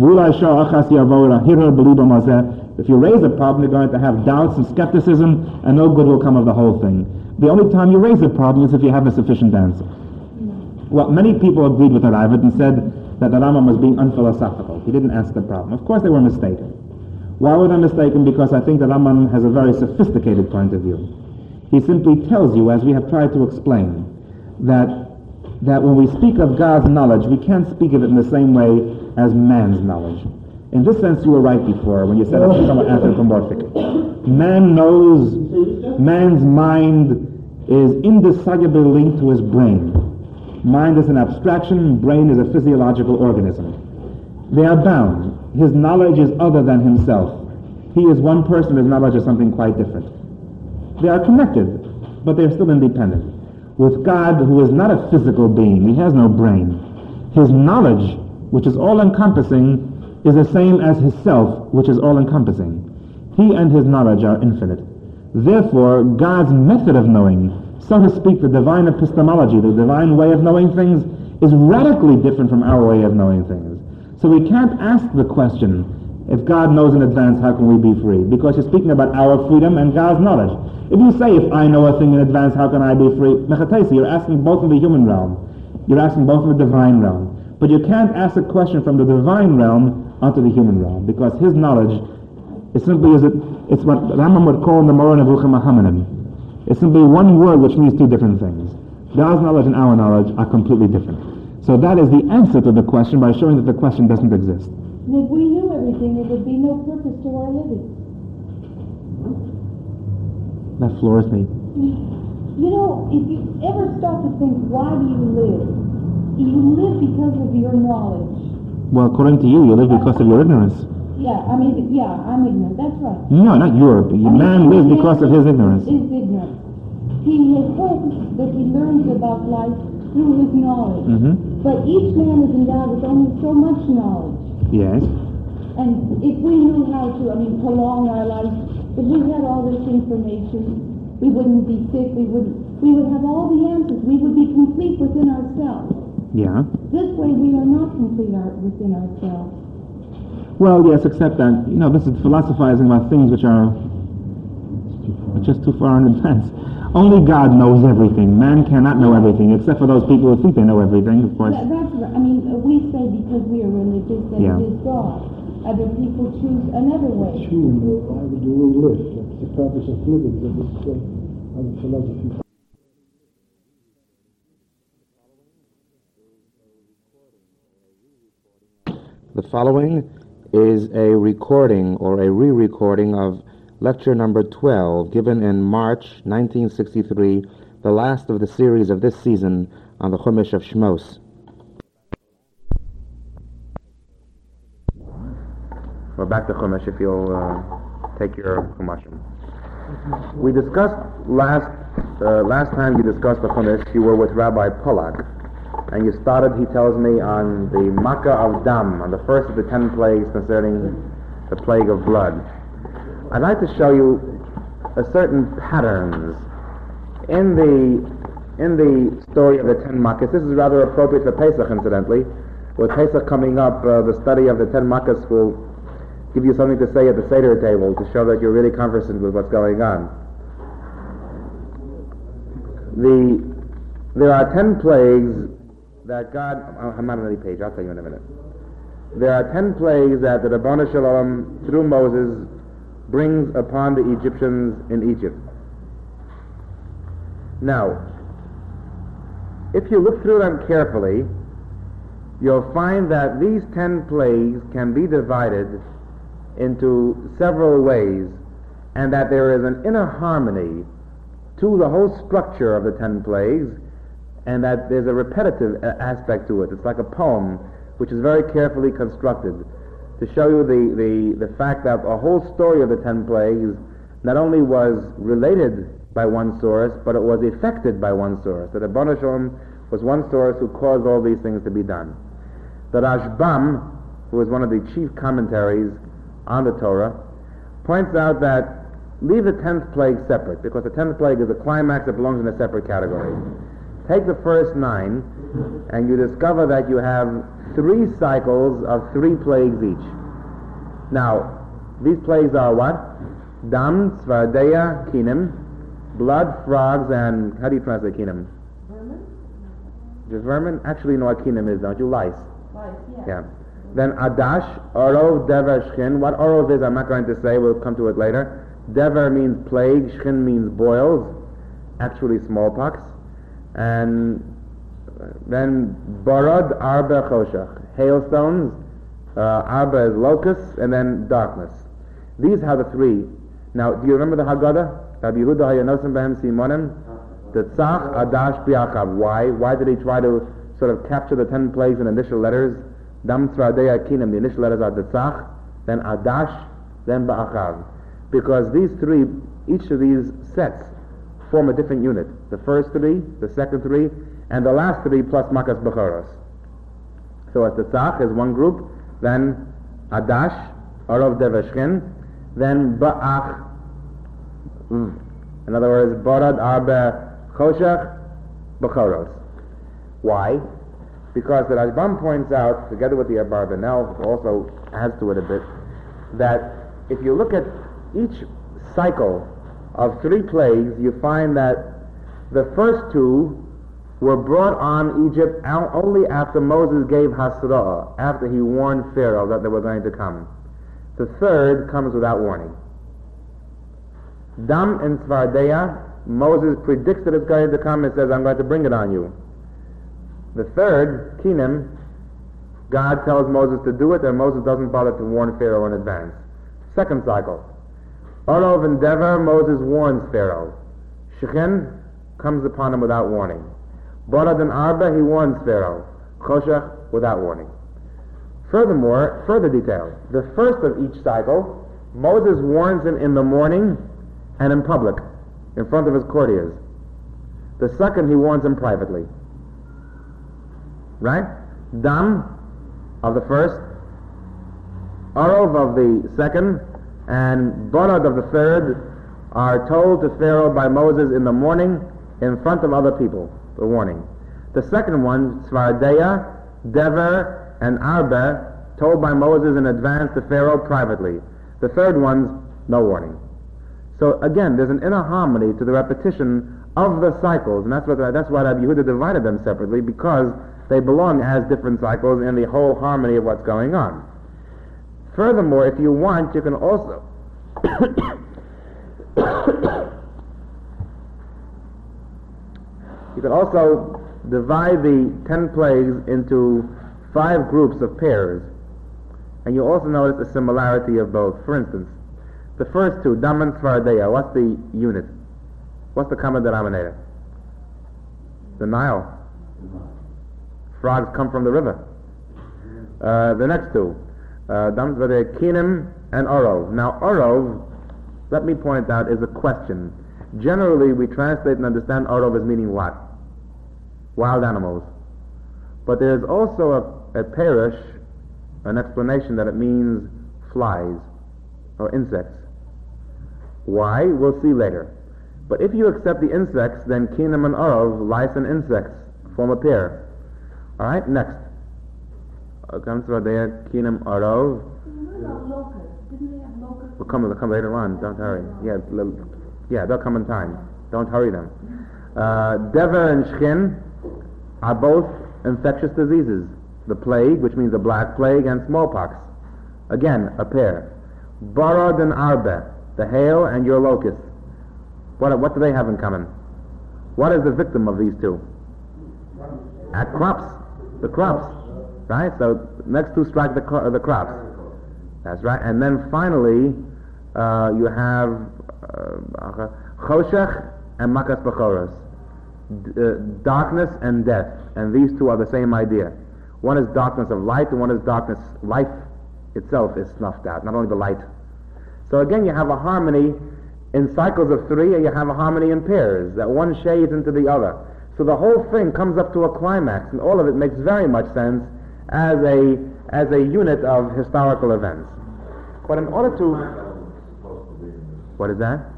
If you raise a problem, you're going to have doubts and skepticism, and no good will come of the whole thing. The only time you raise a problem is if you have a sufficient answer. Well, many people agreed with the Raavad and said that the Rambam was being unphilosophical. He didn't answer the problem. Of course they were mistaken. Why were they mistaken? Because I think the Rambam has a very sophisticated point of view. He simply tells you, as we have tried to explain, that when we speak of God's knowledge, we can't speak of it in the same way as man's knowledge. In this sense, you were right before when you said it's somewhat anthropomorphic. Man knows, man's mind is indissolubly linked to his brain. Mind is an abstraction, brain is a physiological organism. They are bound. His knowledge is other than himself. He is one person, his knowledge is something quite different. They are connected, but they're still independent. With God, who is not a physical being, he has no brain. His knowledge, which is all-encompassing, is the same as his self, which is all-encompassing. He and his knowledge are infinite. Therefore, God's method of knowing, so to speak, the divine epistemology, the divine way of knowing things, is radically different from our way of knowing things. So we can't ask the question, if God knows in advance, how can we be free? Because you're speaking about our freedom and God's knowledge. If you say, if I know a thing in advance, how can I be free? Mechatesi, you're asking both in the human realm. You're asking both in the divine realm. But you can't ask a question from the divine realm onto the human realm, because his knowledge is simply, it's what Rambam would call in the Moreh Nevuchim Hamanim. It's simply one word which means two different things. God's knowledge and our knowledge are completely different. So that is the answer to the question by showing that the question doesn't exist. And if we knew everything, there would be no purpose to our living. That floors me. You know, if you ever stop to think, why do you live? You live because of your knowledge. Well, according to you live because of your ignorance. I'm ignorant, that's right. No, not your. Man lives because of his ignorance. Is ignorant. He has hopes that he learns about life through his knowledge. Mm-hmm. But each man is endowed with only so much knowledge. Yes. And if we knew how to, prolong our life, if we had all this information, we wouldn't be sick, we would have all the answers, we would be complete within ourselves. Yeah. This way we are not complete within ourselves. Well, yes, except that, this is philosophizing about things which are just too far in advance. Only God knows everything. Man cannot know everything, except for those people who think they know everything, of course. That's right. We say because we are religious that it is God. Other people choose another way. Why would we live? That's the purpose of living, that is philosophy. The following is a recording or a re-recording of lecture number 12 given in March 1963, the last of the series of this season on the Chumash of Shmos. We're back to Chumash if you'll take your Chumashim. We discussed last time you discussed the Chumash, you were with Rabbi Pollack. And you started, he tells me, on the Makkah of Dam, on the first of the 10 plagues concerning the plague of blood. I'd like to show you a certain patterns in the story of the 10 Makkahs. This is rather appropriate for Pesach, incidentally. With Pesach coming up, the study of the 10 Makkahs will give you something to say at the Seder table to show that you're really conversant with what's going on. There are 10 plagues that God, I'm not on any page, I'll tell you in a minute. There are 10 plagues that the Rabbanu Shalom, through Moses, brings upon the Egyptians in Egypt. Now, if you look through them carefully, you'll find that these 10 plagues can be divided into several ways, and that there is an inner harmony to the whole structure of the 10 plagues, and that there's a repetitive aspect to it. It's like a poem which is very carefully constructed to show you the fact that the whole story of the 10 plagues not only was related by one source, but it was effected by one source. That the Ribono Shel Olam was one source who caused all these things to be done. The Rashbam, who is one of the chief commentaries on the Torah, points out that leave the 10th plague separate, because the 10th plague is a climax that belongs in a separate category. Take the first 9, and you discover that you have 3 cycles of 3 plagues each. Now, these plagues are what? Dam, Tzvardeya, Kinim, blood, frogs, and how do you translate Kinim? Vermin? Just vermin? Actually, know what Kinim is, don't you? Lice. Lice, Yeah. Then Adash, Orov, Dever, Shchin. What Orov is, I'm not going to say, we'll come to it later. Dever means plague, Shchin means boils, actually smallpox. And then Barad, Arba, Choshech, hailstones, Arba is locusts, and then darkness. These are the 3. Now, do you remember the Haggadah? Rabbi Yehuda Hayanosim Behem Simonim, the Tzach, Adash, Biachav. Why? Why did he try to sort of capture the 10 plagues in initial letters? Dam Tzvardeya Kinim, the initial letters are the Tzach, then Adash, then Ba'achav. Because these 3, each of these sets form a different unit. The first 3, the second 3, and the last 3 plus Makas Bechoros. So as the Tzach is one group, then Adash, Orov Deveshkin, then Ba'ach, in other words, Barad, Arba, Choshech, Bechoros. Why? Because the Rashbam points out, together with the Abarbanel, also adds to it a bit, that if you look at each cycle of 3 plagues, you find that the first 2 were brought on Egypt only after Moses gave Hasra'ah, after he warned Pharaoh that they were going to come. The third comes without warning. Dam and Tzvardeya, Moses predicts that it's going to come and says, I'm going to bring it on you. The third, Kinim, God tells Moses to do it, and Moses doesn't bother to warn Pharaoh in advance. Second cycle. Orov and Dever, Moses warns Pharaoh. Shechin comes upon him without warning. Barad and Arba, he warns Pharaoh. Choshech, without warning. Furthermore, further detail. The first of each cycle, Moses warns him in the morning and in public, in front of his courtiers. The second, he warns him privately. Right? Dam of the first, Orov of the second, and Barad of the third are told to Pharaoh by Moses in the morning in front of other people, the warning. The second one, Tzvardeya, Dever, and Arba, told by Moses in advance to Pharaoh privately. The third one's no warning. So again, there's an inner harmony to the repetition of the cycles, and that's why Rabbi Yehuda divided them separately, because they belong as different cycles in the whole harmony of what's going on. Furthermore, if you want, you can also divide the 10 plagues into 5 groups of pairs, and you also notice the similarity of both. For instance, the first 2, Dam and Tzvardeya, what's the unit? What's the common denominator? The Nile. Frogs come from the river. The next 2, Dam, Tzvardeya, Kinim, and Orov. Now Orov, let me point out, is a question. Generally, we translate and understand Orov as meaning what? Wild animals. But there's also a parish, an explanation that it means flies or insects. Why? We'll see later. But if you accept the insects, then Kinim and Orov, lice and insects, form a pair. Alright, next. Comes Tzvardeya, Kinim, Orov. What about locusts? Didn't they have locusts? They'll come later on, don't hurry. Yeah, they'll come in time. Don't hurry them. Dever and Shchin are both infectious diseases. The plague, which means the black plague, and smallpox. Again, a pair. Barad and Arba, the hail and your locusts. What do they have in common? What is the victim of these 2? Crops. The crops. Right? So next 2 strike the crops. That's right. And then finally, you have Choshech and Makas Bechoros. Darkness and death. And these 2 are the same idea. One is darkness of light, and one is darkness. Life itself is snuffed out, not only the light. So again, you have a harmony in cycles of 3, and you have a harmony in pairs, that one shades into the other. So the whole thing comes up to a climax, and all of it makes very much sense as a unit of historical events. But in order to... What is that?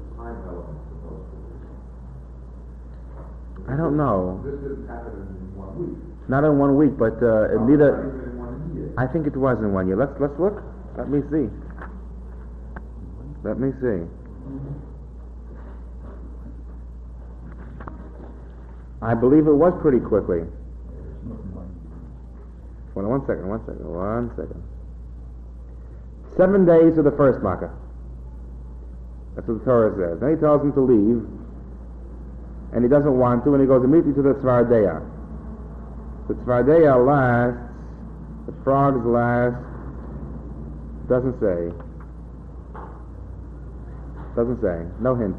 I don't know. This didn't happen in 1 week. Not in 1 week, but neither... Even in 1 year. I think it was in 1 year. Let's look. Let me see. Let me see. I believe it was pretty quickly. Hold on, one second. 7 days to the first Makkah. That's what the Torah says. Then he tells him to leave, and he doesn't want to, and he goes immediately to the Tzvardeya. The Tzvardeya lasts, the frogs last, doesn't say. No hint.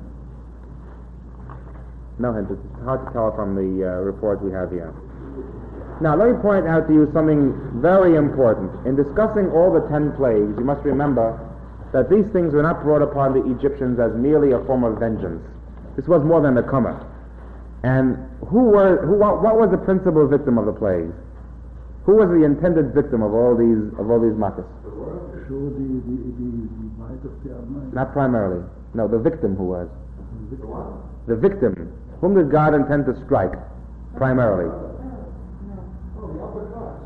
It's hard to tell from the report we have here. Now, let me point out to you something very important. In discussing all the 10 plagues, you must remember that these things were not brought upon the Egyptians as merely a form of vengeance. This was more than a comer. And what was the principal victim of the plagues? Who was the intended victim of all these makkahs? Sure, the might of the Almighty. Not primarily. No, the victim who was. The victim. Whom did God intend to strike primarily? Oh, the upper class.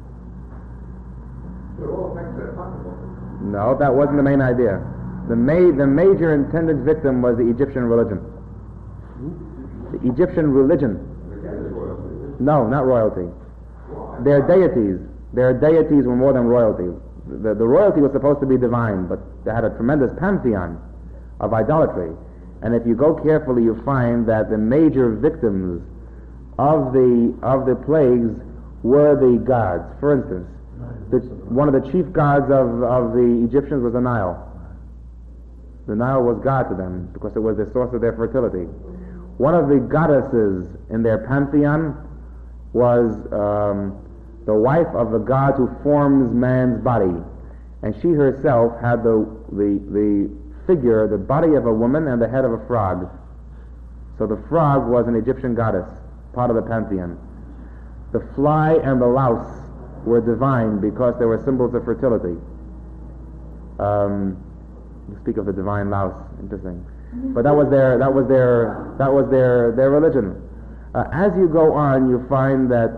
It all affects that pocketbook. No, that wasn't the main idea. The major intended victim was the Egyptian religion. The Egyptian religion. No, not royalty. Their deities were more than royalty. The royalty was supposed to be divine, but they had a tremendous pantheon of idolatry. And if you go carefully, you find that the major victims of the plagues were the gods. For instance, one of the chief gods of the Egyptians was the Nile. The Nile was God to them because it was the source of their fertility. One of the goddesses in their pantheon was the wife of the god who forms man's body, and she herself had the figure, the body of a woman and the head of a frog. So the frog was an Egyptian goddess, part of the pantheon. The fly and the louse were divine because they were symbols of fertility. We speak of the divine louse, interesting. But that was their religion. As you go on, you find that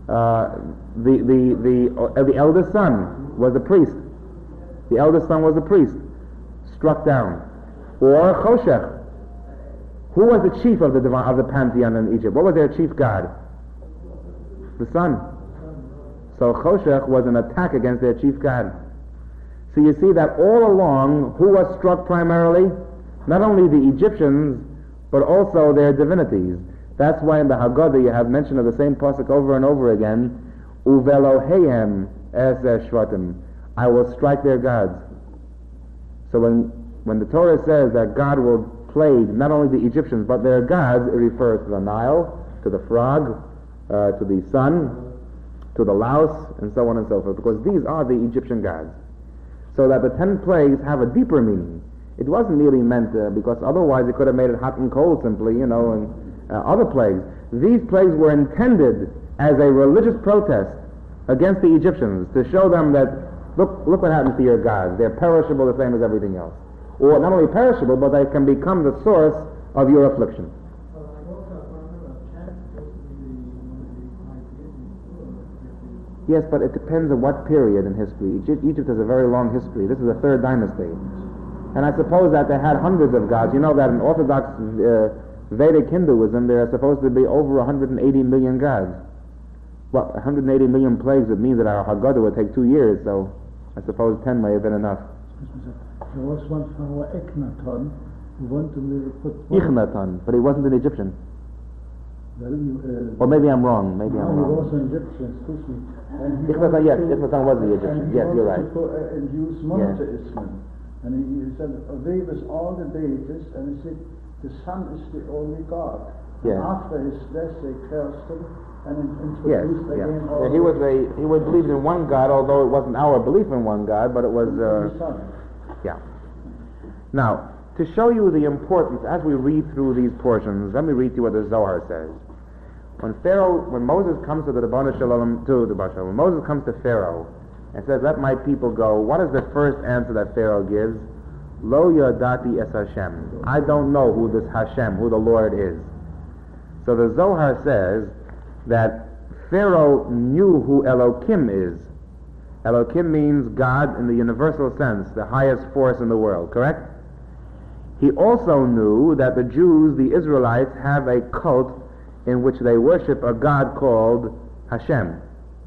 the eldest son was a priest. The eldest son was a priest, struck down. Or Choshech. Who was the chief of the pantheon in Egypt? What was their chief god? The sun. So Choshech was an attack against their chief god. So you see that all along, who was struck primarily? Not only the Egyptians, but also their divinities. That's why in the Haggadah you have mention of the same pasuk over and over again, Uveloheim eser shvatim, I will strike their gods. So when the Torah says that God will plague not only the Egyptians but their gods, it refers to the Nile, to the frog, to the sun, to the louse, and so on and so forth, because these are the Egyptian gods. So that the 10 plagues have a deeper meaning. It wasn't merely meant because otherwise it could have made it hot and cold simply, and other plagues. These plagues were intended as a religious protest against the Egyptians to show them that, look what happens to your gods. They're perishable the same as everything else. Or not only perishable, but they can become the source of your affliction. Yes, but it depends on what period in history. Egypt has a very long history. This is the 3rd dynasty. And I suppose that they had hundreds of gods. You know that in Orthodox Vedic Hinduism there are supposed to be over 180 million gods. Well, 180 million plagues would mean that our Haggadah would take 2 years, so I suppose 10 may have been enough. There was one fellow, Echnaton, who wanted to put... Echnaton, but he wasn't an Egyptian. Well, or maybe I'm wrong. He was an Egyptian, excuse me. Echnaton, yes, Echnaton was the Egyptian. Yes, you're right. And use monotheism. And he said, away with all the deities, and he said, the sun is the only God. Yes. And after his death, they cursed him and introduced again all he believed in one God, although it wasn't our belief in one God, but it was... the sun. Yeah. Now, to show you the importance, as we read through these portions, let me read to you what the Zohar says. When Moses comes to when Moses comes to Pharaoh and says, "Let my people go," what is the first answer that Pharaoh gives? Lo yadati es Hashem. I don't know who this Hashem, who the Lord is. So the Zohar says that Pharaoh knew who Elohim is. Elohim means God in the universal sense, the highest force in the world, correct? He also knew that the Jews, the Israelites, have a cult in which they worship a God called Hashem.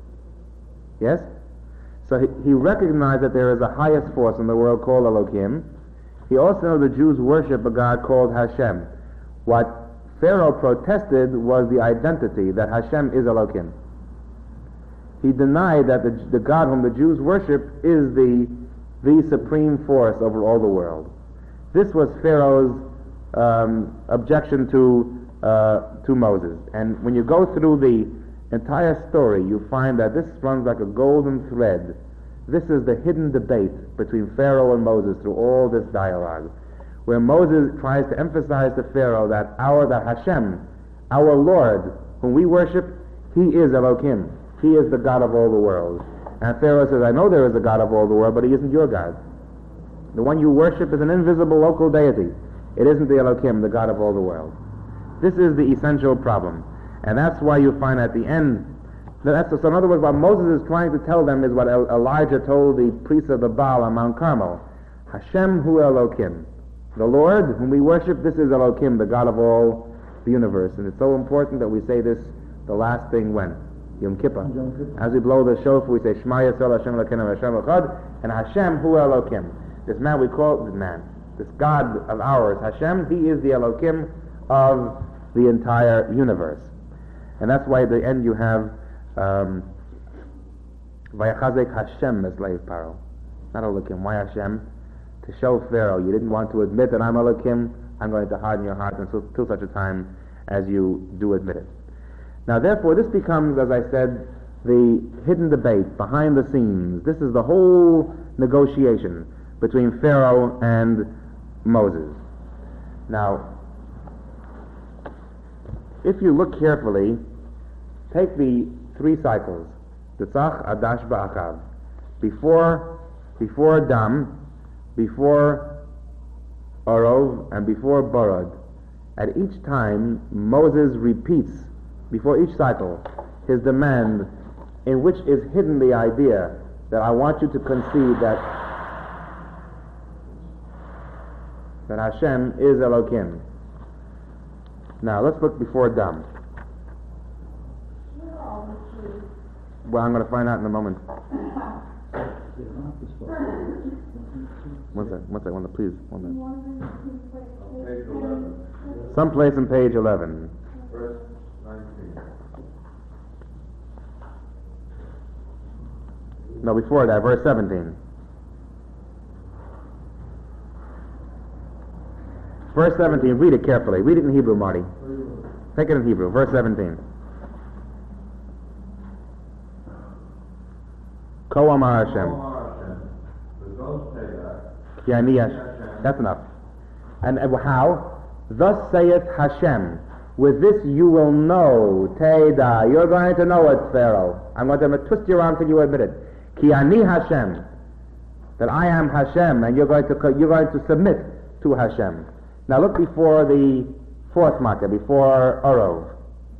Yes? So he recognized that there is a highest force in the world called Elohim. He also knew the Jews worship a God called Hashem. What Pharaoh protested was the identity that Hashem is Elohim. He denied that the God whom the Jews worship is the supreme force over all the world. This was Pharaoh's objection to Moses. And when you go through the entire story, you find that this runs like a golden thread. This is the hidden debate between Pharaoh and Moses through all this dialogue, where Moses tries to emphasize to Pharaoh that Hashem, our Lord, whom we worship, he is Elohim. He is the God of all the world. And Pharaoh says, I know there is a God of all the world, but he isn't your God. The one you worship is an invisible local deity. It isn't the Elohim, the God of all the world. This is the essential problem. And that's why you find at the end, so in other words, what Moses is trying to tell them is what Elijah told the priests of the Baal on Mount Carmel. Hashem hu Elohim. The Lord, whom we worship, this is Elohim, the God of all the universe. And it's so important that we say this the last thing when? Yom Kippur. As we blow the shofar, we say, Shema Yisrael Hashem Elokeinu Hashem Echad, and Hashem hu Elohim. This man this God of ours, Hashem, he is the Elohim of the entire universe. And that's why at the end you have Vayachazek Hashem Mesleiv Paro. Not Elohim. Why Hashem? To show Pharaoh, you didn't want to admit that I'm Elohim, I'm going to harden your heart until such a time as you do admit it. Now therefore this becomes, as I said, the hidden debate behind the scenes. This is the whole negotiation between Pharaoh and Moses. Now, if you look carefully, take the 3 cycles, Tzach, Adash, Ba'akav, before Dam, before Orov, and before Borod. At each time, Moses repeats, before each cycle, his demand, in which is hidden the idea that I want you to concede that Hashem is Elohim. Now let's look before Dam. Well, I'm going to find out in a moment. One second, please. One minute. Page 11. Someplace in page 11. Verse 19. No, before that, verse 17. Verse 17, read it carefully. Read it in Hebrew, Marty. Take it in Hebrew, verse 17. Ko amar Hashem. That's enough. And how? Thus saith Hashem. With this you will know, Teda. You're going to know it, Pharaoh. I'm going to twist your arm till you admit it. Ki ani Hashem. That I am Hashem, and you're going to submit to Hashem. Now look before the 4th Makkah, before Orov.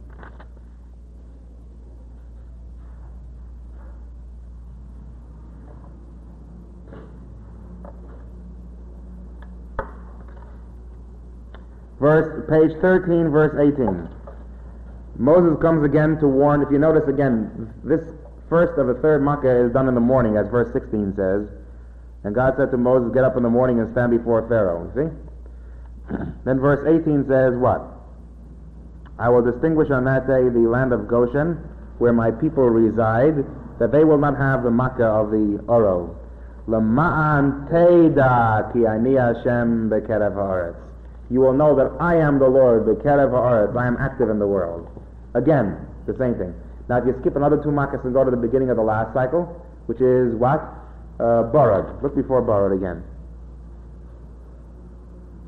Page 13, verse 18. Moses comes again to warn. If you notice again, this first of the 3rd Makkah is done in the morning, as verse 16 says. And God said to Moses, get up in the morning and stand before Pharaoh. You see? Then verse 18 says what? I will distinguish on that day the land of Goshen, where my people reside, that they will not have the Makkah of the Orov. Lama'an Teda ki ani Hashem bekerev haaretz. You will know that I am the Lord, bekerev haaretz. I am active in the world. Again, the same thing. Now if you skip another 2 Makkahs and go to the beginning of the last cycle, which is what? Borod. Look before Borod again.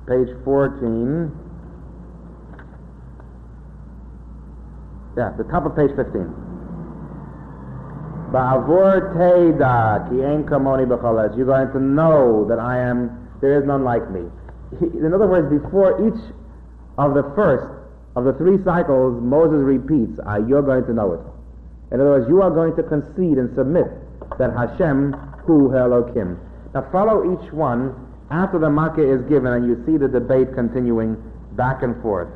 page 14. Yeah, the top of page 15. Ba'avor teida ki ein kamoni b'choles. You're going to know that there is none like me. In other words, before each of the first of the 3 cycles, Moses repeats, you're going to know it. In other words, you are going to concede and submit that Hashem hu Elokim. Now follow each one after the Makkah is given, and you see the debate continuing back and forth.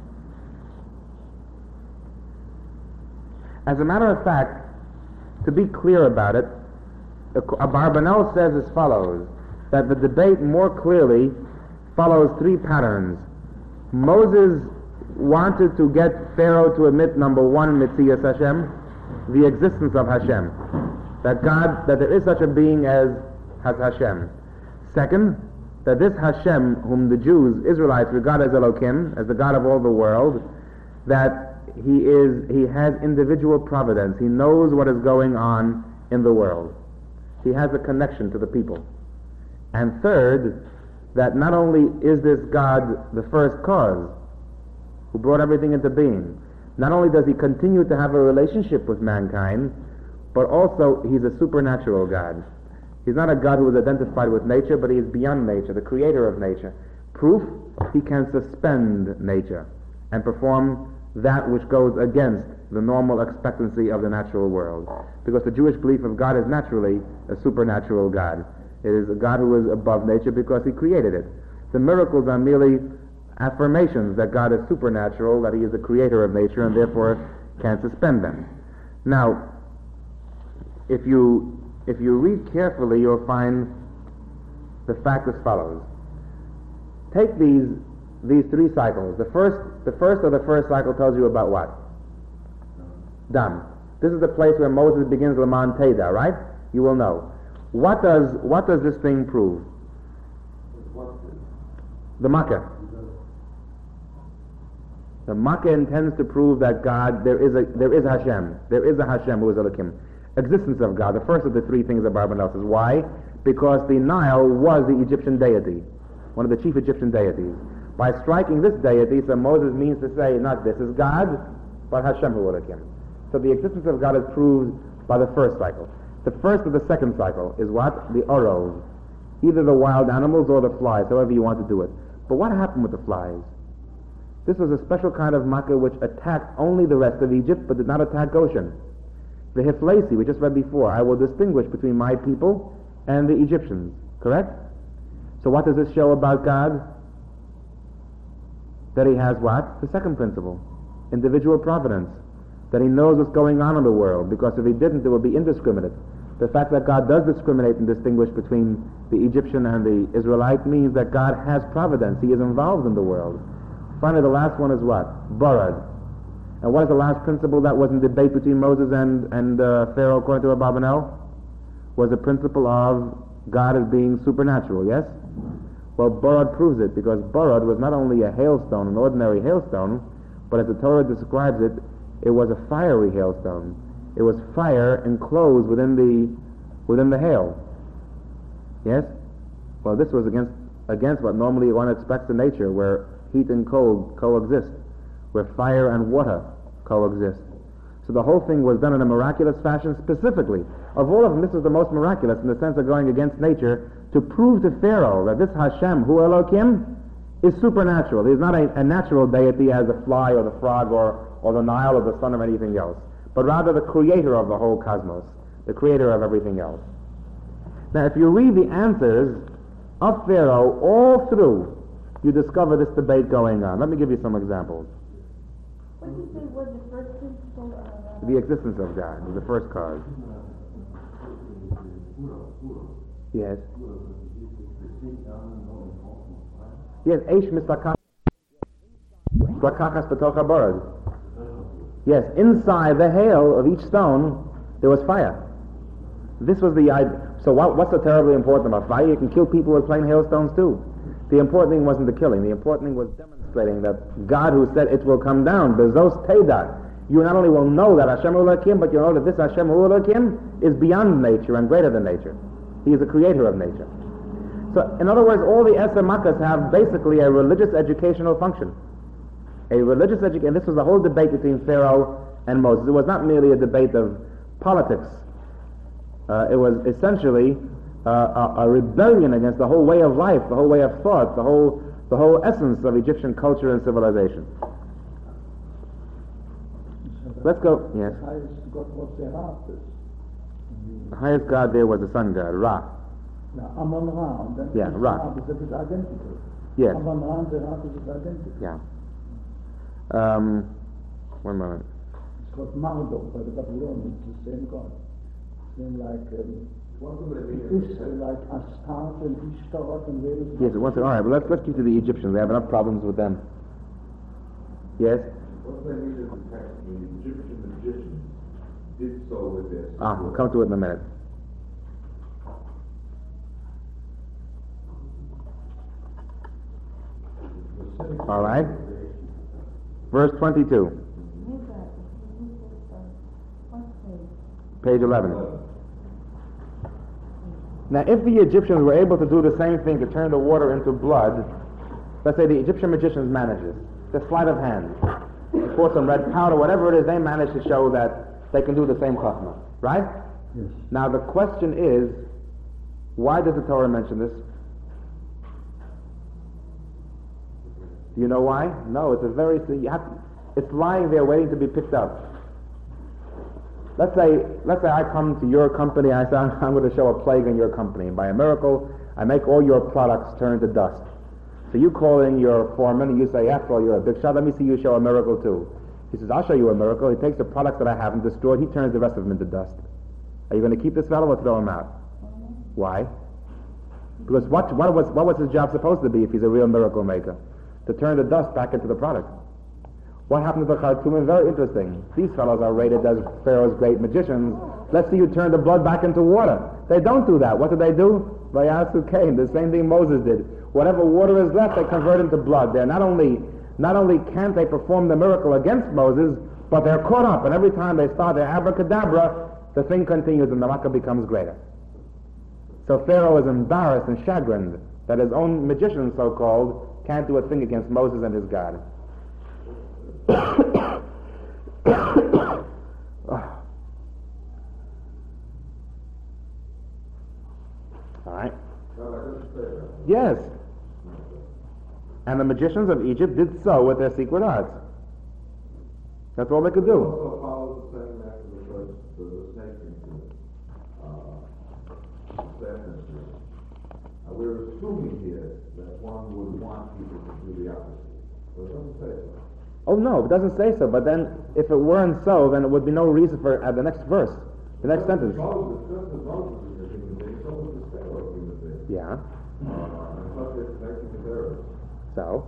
As a matter of fact, to be clear about it, Abarbanel says as follows, that the debate more clearly follows 3 patterns. Moses wanted to get Pharaoh to admit, number 1, Mitzias Hashem, the existence of Hashem, that there is such a being as Hashem. Second, that this Hashem, whom the Jews, Israelites, regard as Elokim, as the God of all the world, that he has individual providence. He knows what is going on in the world. He has a connection to the people. And third, that not only is this God the first cause, who brought everything into being, not only does he continue to have a relationship with mankind, but also he's a supernatural God. He's not a God who is identified with nature, but he is beyond nature, the creator of nature. Proof, he can suspend nature and perform that which goes against the normal expectancy of the natural world. Because the Jewish belief of God is naturally a supernatural God. It is a God who is above nature because he created it. The miracles are merely affirmations that God is supernatural, that he is the creator of nature, and therefore can suspend them. Now, if you read carefully, you'll find the fact as follows. Take these 3 cycles. The first cycle tells you about what? Dam. This is the place where Moses begins Laman Teda, right? You will know. What does this thing prove? The Makkah. The Makkah intends to prove that God, there is Hashem. There is a Hashem who is Elohim. Existence of God, the first of the 3 things that Barbanel says. Why? Because the Nile was the Egyptian deity, one of the chief Egyptian deities. By striking this deity, so Moses means to say, not this is God, but Hashem hu Elohim. So the existence of God is proved by the first cycle. The first of the second cycle is what? The Orov. Either the wild animals or the flies, however you want to do it. But what happened with the flies? This was a special kind of Makkah which attacked only the rest of Egypt, but did not attack Goshen. The Hiflesi, we just read before, I will distinguish between my people and the Egyptians. Correct? So what does this show about God? That he has what? The second principle. Individual providence. That he knows what's going on in the world, because if he didn't, it would be indiscriminate. The fact that God does discriminate and distinguish between the Egyptian and the Israelite means that God has providence. He is involved in the world. Finally, the last one is what? Barad. And what is the last principle that was in debate between Moses and Pharaoh, according to Abarbanel? Was the principle of God as being supernatural, yes? Well, Barad proves it, because Barad was not only a hailstone, an ordinary hailstone, but as the Torah describes it, it was a fiery hailstone. It was fire enclosed within the hail. Yes? Well, this was against what normally one expects in nature, where heat and cold coexist, where fire and water coexist. So the whole thing was done in a miraculous fashion specifically. Of all of them, this was the most miraculous in the sense of going against nature to prove to Pharaoh that this Hashem, hu Elokim, is supernatural. He is not a natural deity as the fly or the frog or the Nile or the sun or anything else, but rather the creator of the whole cosmos, the creator of everything else. Now, if you read the answers of Pharaoh all through, you discover this debate going on. Let me give you some examples. What did you say was the first principle of... The existence of God was the first cause. Yes. Yes, Eish Mistakachas B'toch HaBorad. Yes, inside the hail of each stone, there was fire. This was the idea. So what's so terribly important about fire? You can kill people with plain hailstones too. The important thing wasn't the killing. The important thing was demonstrating that God who said it will come down, Bezos Teda, you not only will know that Hashem Elokim, but you know that this Hashem Elokim is beyond nature and greater than nature. He is the creator of nature. So, in other words, all the Eser Makas have basically a religious educational function. A religious education, and this was the whole debate between Pharaoh and Moses. It was not merely a debate of politics. It was essentially a rebellion against the whole way of life, the whole way of thought, the whole essence of Egyptian culture and civilization. Let's go. Yes. The highest god was Serapis. The highest god there was the sun god, Ra. Yeah, Amon-Ra. And then Yeah, Ra. Serapis, that is identical. Yes. Amon-Ra and Serapis is identical. Yeah. One moment. It's called Marduk by the Babylonians, the same god. Same like like Astarte and Ishtar and various. Yes, all right, but let's keep to the Egyptians. We have enough problems with them. Yes? What they mean is the text, the Egyptian magicians did so with their secret. We'll come to it in a minute. All right. Verse 22. Page 11. Now, if the Egyptians were able to do the same thing to turn the water into blood, let's say the Egyptian magicians managed this, the sleight of hand, pour some red powder, whatever it is, they managed to show that they can do the same chachma, right? Yes. Now, the question is, why does the Torah mention this? Do you know why? No, it's it's lying there waiting to be picked up. Let's say I come to your company, I say, I'm going to show a plague in your company, and by a miracle, I make all your products turn to dust. So you call in your foreman, and you say, after all, you're a big shot, let me see you show a miracle too. He says, I'll show you a miracle. He takes the products that I haven't destroyed, he turns the rest of them into dust. Are you going to keep this fellow or throw him out? Why? Because what was his job supposed to be if he's a real miracle maker? To turn the dust back into the product. What happened to the Khartoumim? Very interesting. These fellows are rated as Pharaoh's great magicians. Let's see you turn the blood back into water. They don't do that. What do? Vayasu Cain, the same thing Moses did. Whatever water is left, they convert into blood. They're not only can't they perform the miracle against Moses, but they're caught up. And every time they start their abracadabra, the thing continues and the makkah becomes greater. So Pharaoh is embarrassed and chagrined that his own magicians, so-called, can't do a thing against Moses and his God. All right. Yes. And the magicians of Egypt did so with their secret arts. That's all they could do. Also follows the same method the snake incident. We're assuming here that one would want people to do the opposite. But it doesn't say so. Oh no, it doesn't say so, but then if it weren't so, then it would be no reason for the next verse, the next sentence. Moses is a human being, so was the Pharaoh a human being. Yeah. And subject to making errors. So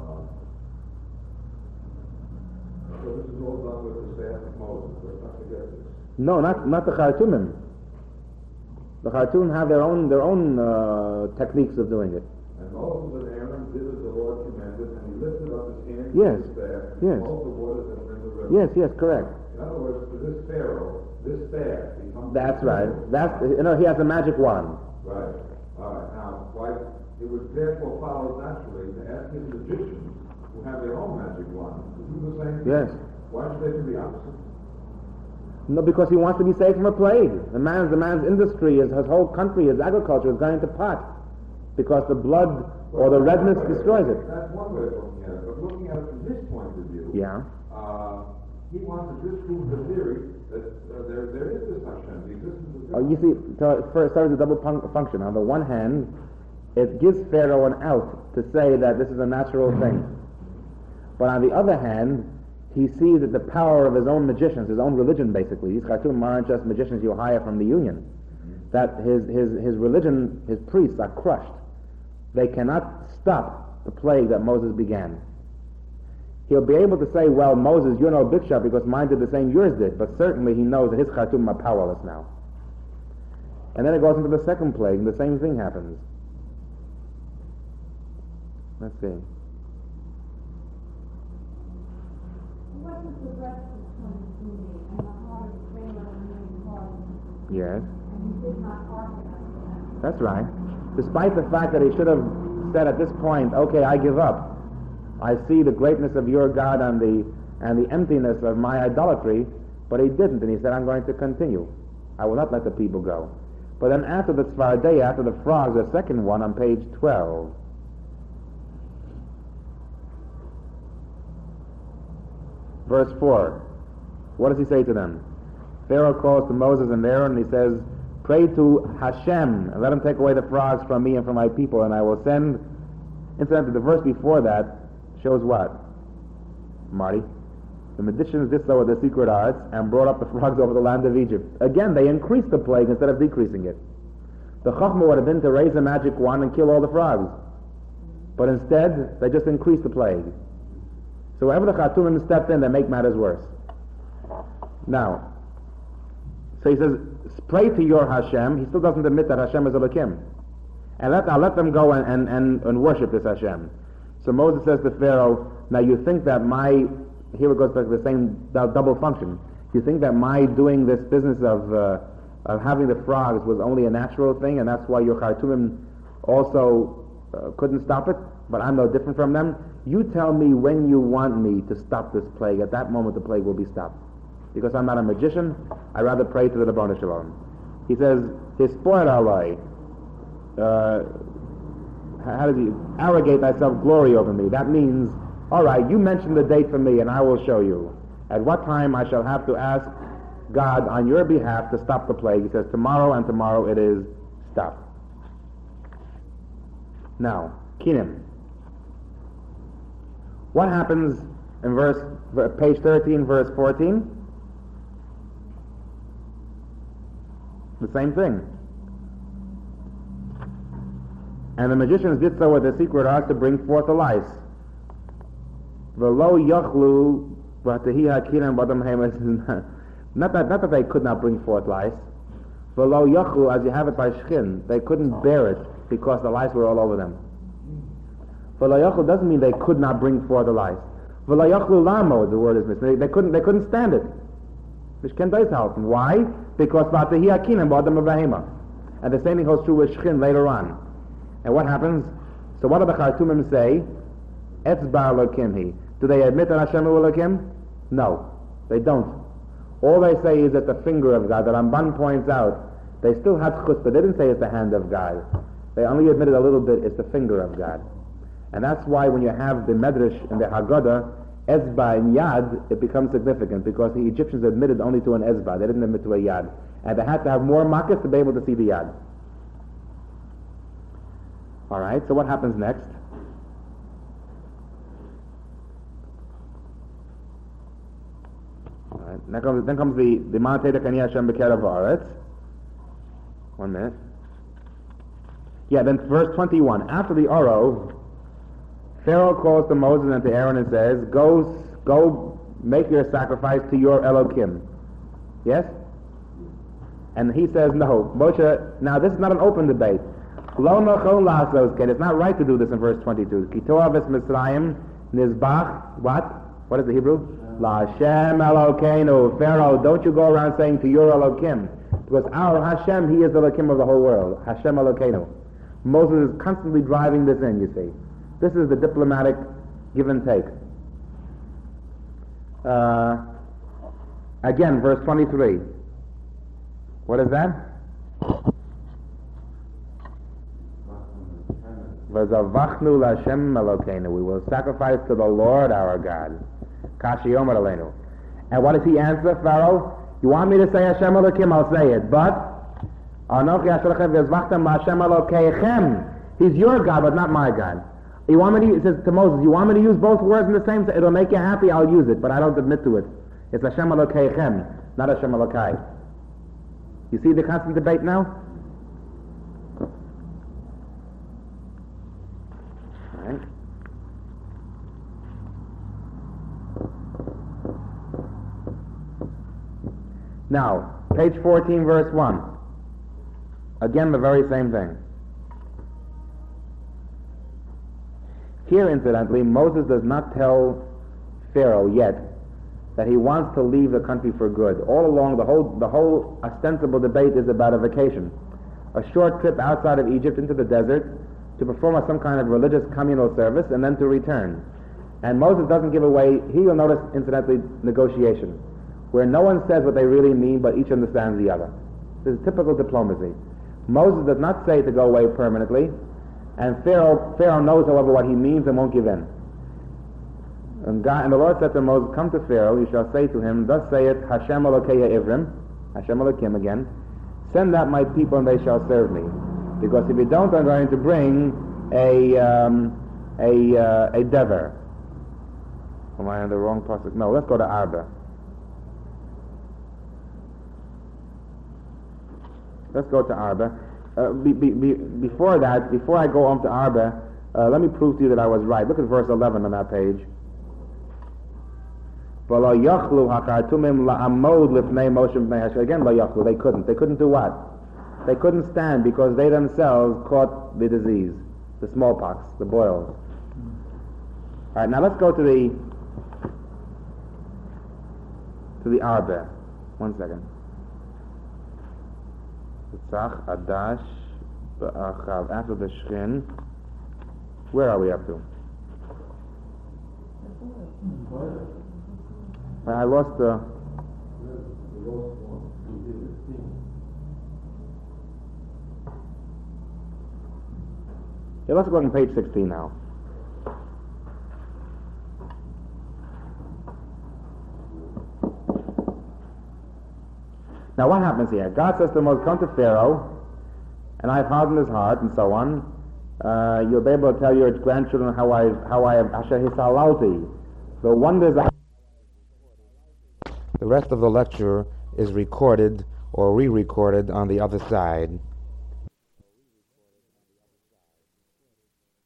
this is all done with the staff of Moses. Let's not forget this. no, not the Khartoumim. The Khartoum have their own techniques of doing it. And Moses and Aaron did as the Lord commanded, and he lifted up his hand Yes. to the staff, Yes. and the waters that were in the river. Yes, correct. In other words, for this Pharaoh, this staff becomes... That's right. He has a magic wand. Right. All right. Now, it would therefore follow naturally to ask his magicians, who have their own magic wand, to do the same thing. Yes. Why should they do the opposite? No, because he wants to be saved from a plague. The man's industry, his whole country, his agriculture is going to pot because the blood or the redness destroys it. That's one way of looking at it. But looking at it from his point of view, he wants to disprove the theory that there is this Hashem, the existence of God. You see, so it serves a double function. On the one hand, it gives Pharaoh an out to say that this is a natural thing. But on the other hand, he sees that the power of his own magicians, his own religion basically, these Khartoum aren't just magicians you hire from the union, that his religion, his priests are crushed. They cannot stop the plague that Moses began. He'll be able to say, well, Moses, you're no big shot because mine did the same yours did, but certainly he knows that his Khartoum are powerless now. And then it goes into the second plague, and the same thing happens. Let's see. What is the rest between Judy and the heart of Pharaoh and his heart? Yes. And he did not hearken unto them. That's right. despite the fact that he should have said at this point, okay, I give up. I see the greatness of your God and the emptiness of my idolatry, but he didn't, and he said, I'm going to continue. I will not let the people go. But then after the Tzvardeya, after the frogs, the second one on page 12, verse 4, what does he say to them? Pharaoh calls to Moses and Aaron, and he says, pray to Hashem, and let him take away the frogs from me and from my people, and I will send. Incidentally, the verse before that shows what? Marty? The magicians did so with their secret arts and brought up the frogs over the land of Egypt. Again, they increased the plague instead of decreasing it. The chachma would have been to raise a magic wand and kill all the frogs. But instead, they just increased the plague. So wherever the Khatumim stepped in, they make matters worse. Now, so he says, pray to your Hashem. He still doesn't admit that Hashem is Elokim. And I'll let them go and worship this Hashem. So Moses says to Pharaoh, now you think that here it goes back to the same double function. You think that my doing this business of having the frogs was only a natural thing, and that's why your Khartoumim also couldn't stop it, but I'm no different from them? You tell me when you want me to stop this plague. At that moment the plague will be stopped. Because I'm not a magician, I rather pray to the Rabbanu Shalom. He says, Hispoir alai, how does he arrogate thyself glory over me? That means, all right, you mention the date for me and I will show you at what time I shall have to ask God on your behalf to stop the plague. He says, tomorrow, and tomorrow it is stopped. Now, Kinim. What happens in page 13, verse 14? The same thing. And the magicians did so with their secret arts to bring forth the lice. V'lo yachlu v'tehi hakinim badam hemes. Not that they could not bring forth lice. V'lo yachlu, as you have it by shchin, they couldn't bear it because the lice were all over them. V'lo yachlu doesn't mean they could not bring forth the lice. V'lo yachlu lamo, the word is missing. They couldn't stand it. Why? Because v'tehi hakinim badam v'hema. And the same thing holds true with shchin later on. And what happens? So what do the Khartoumim say? Etzba Elokim. Do they admit that Hashem is Elokim? No, they don't. All they say is that the finger of God, that Ramban points out, they still had chutzpah. They didn't say it's the hand of God. They only admitted a little bit, it's the finger of God. And that's why when you have the Medrash and the Haggadah, Ezba and Yad, it becomes significant, because the Egyptians admitted only to an Ezba. They didn't admit to a Yad. And they had to have more makkahs to be able to see the Yad. All right, so what happens next? All right, then comes the Ma'atei Dekani Hashem B'Kerav Haaretz. 1 minute. Yeah, then verse 21. After the Oro, Pharaoh calls to Moses and to Aaron and says, Go make your sacrifice to your Elokim. Yes? And he says, no. Moshe, now this is not an open debate. It's not right to do this in verse 22. What is the Hebrew? La Hashem Elokeinu. Pharaoh, don't you go around saying to your Elokim. Because our Hashem, he is the Elokim of the whole world. Hashem Elokeinu. Moses is constantly driving this in, you see. This is the diplomatic give and take. Again, verse 23. What is that? We will sacrifice to the Lord our God. And what does he answer, Pharaoh? You want me to say Hashem Elokim? I'll say it. But he's your God, but not my God. You want me to? It says to Moses, you want me to use both words in the same? It'll make you happy. I'll use it, but I don't admit to it. It's Hashem Elokeichem, not Hashem Elokai. You see the constant debate now? Right. Now, page 14, verse 1. Again, the very same thing. Here, incidentally, Moses does not tell Pharaoh yet that he wants to leave the country for good. All along, the whole ostensible debate is about a vacation. a short trip outside of Egypt into the desert to perform some kind of religious communal service and then to return. And Moses doesn't give away, here you'll notice, incidentally, negotiation, where no one says what they really mean, but each understands the other. This is typical diplomacy. Moses does not say to go away permanently, and Pharaoh knows, however, what he means and won't give in. And the Lord said to Moses, come to Pharaoh, you shall say to him, thus saith Hashem Elokeya Ivrim, Hashem Elokim again, send out my people and they shall serve me. Because if you don't, I'm going to bring a dever. Am I on the wrong pasuk? No, let's go to Arba. Let's go to Arba. Before that, before I go on to Arba, let me prove to you that I was right. Look at verse 11 on that page. Again, lo yachlu, they couldn't. They couldn't do what? They couldn't stand because they themselves caught the disease, the smallpox, the boils. All right, now let's go to the Arba. 1 second. After the Shchin, where are we up to? I lost the... Yeah, let's go on page 16 now. Now what happens here? God says to Moses, come to Pharaoh, and I have hardened his heart, and so on. You'll be able to tell your grandchildren how I have Asher Hisalalti, the wonders. The rest of the lecture is recorded or re-recorded on the other side.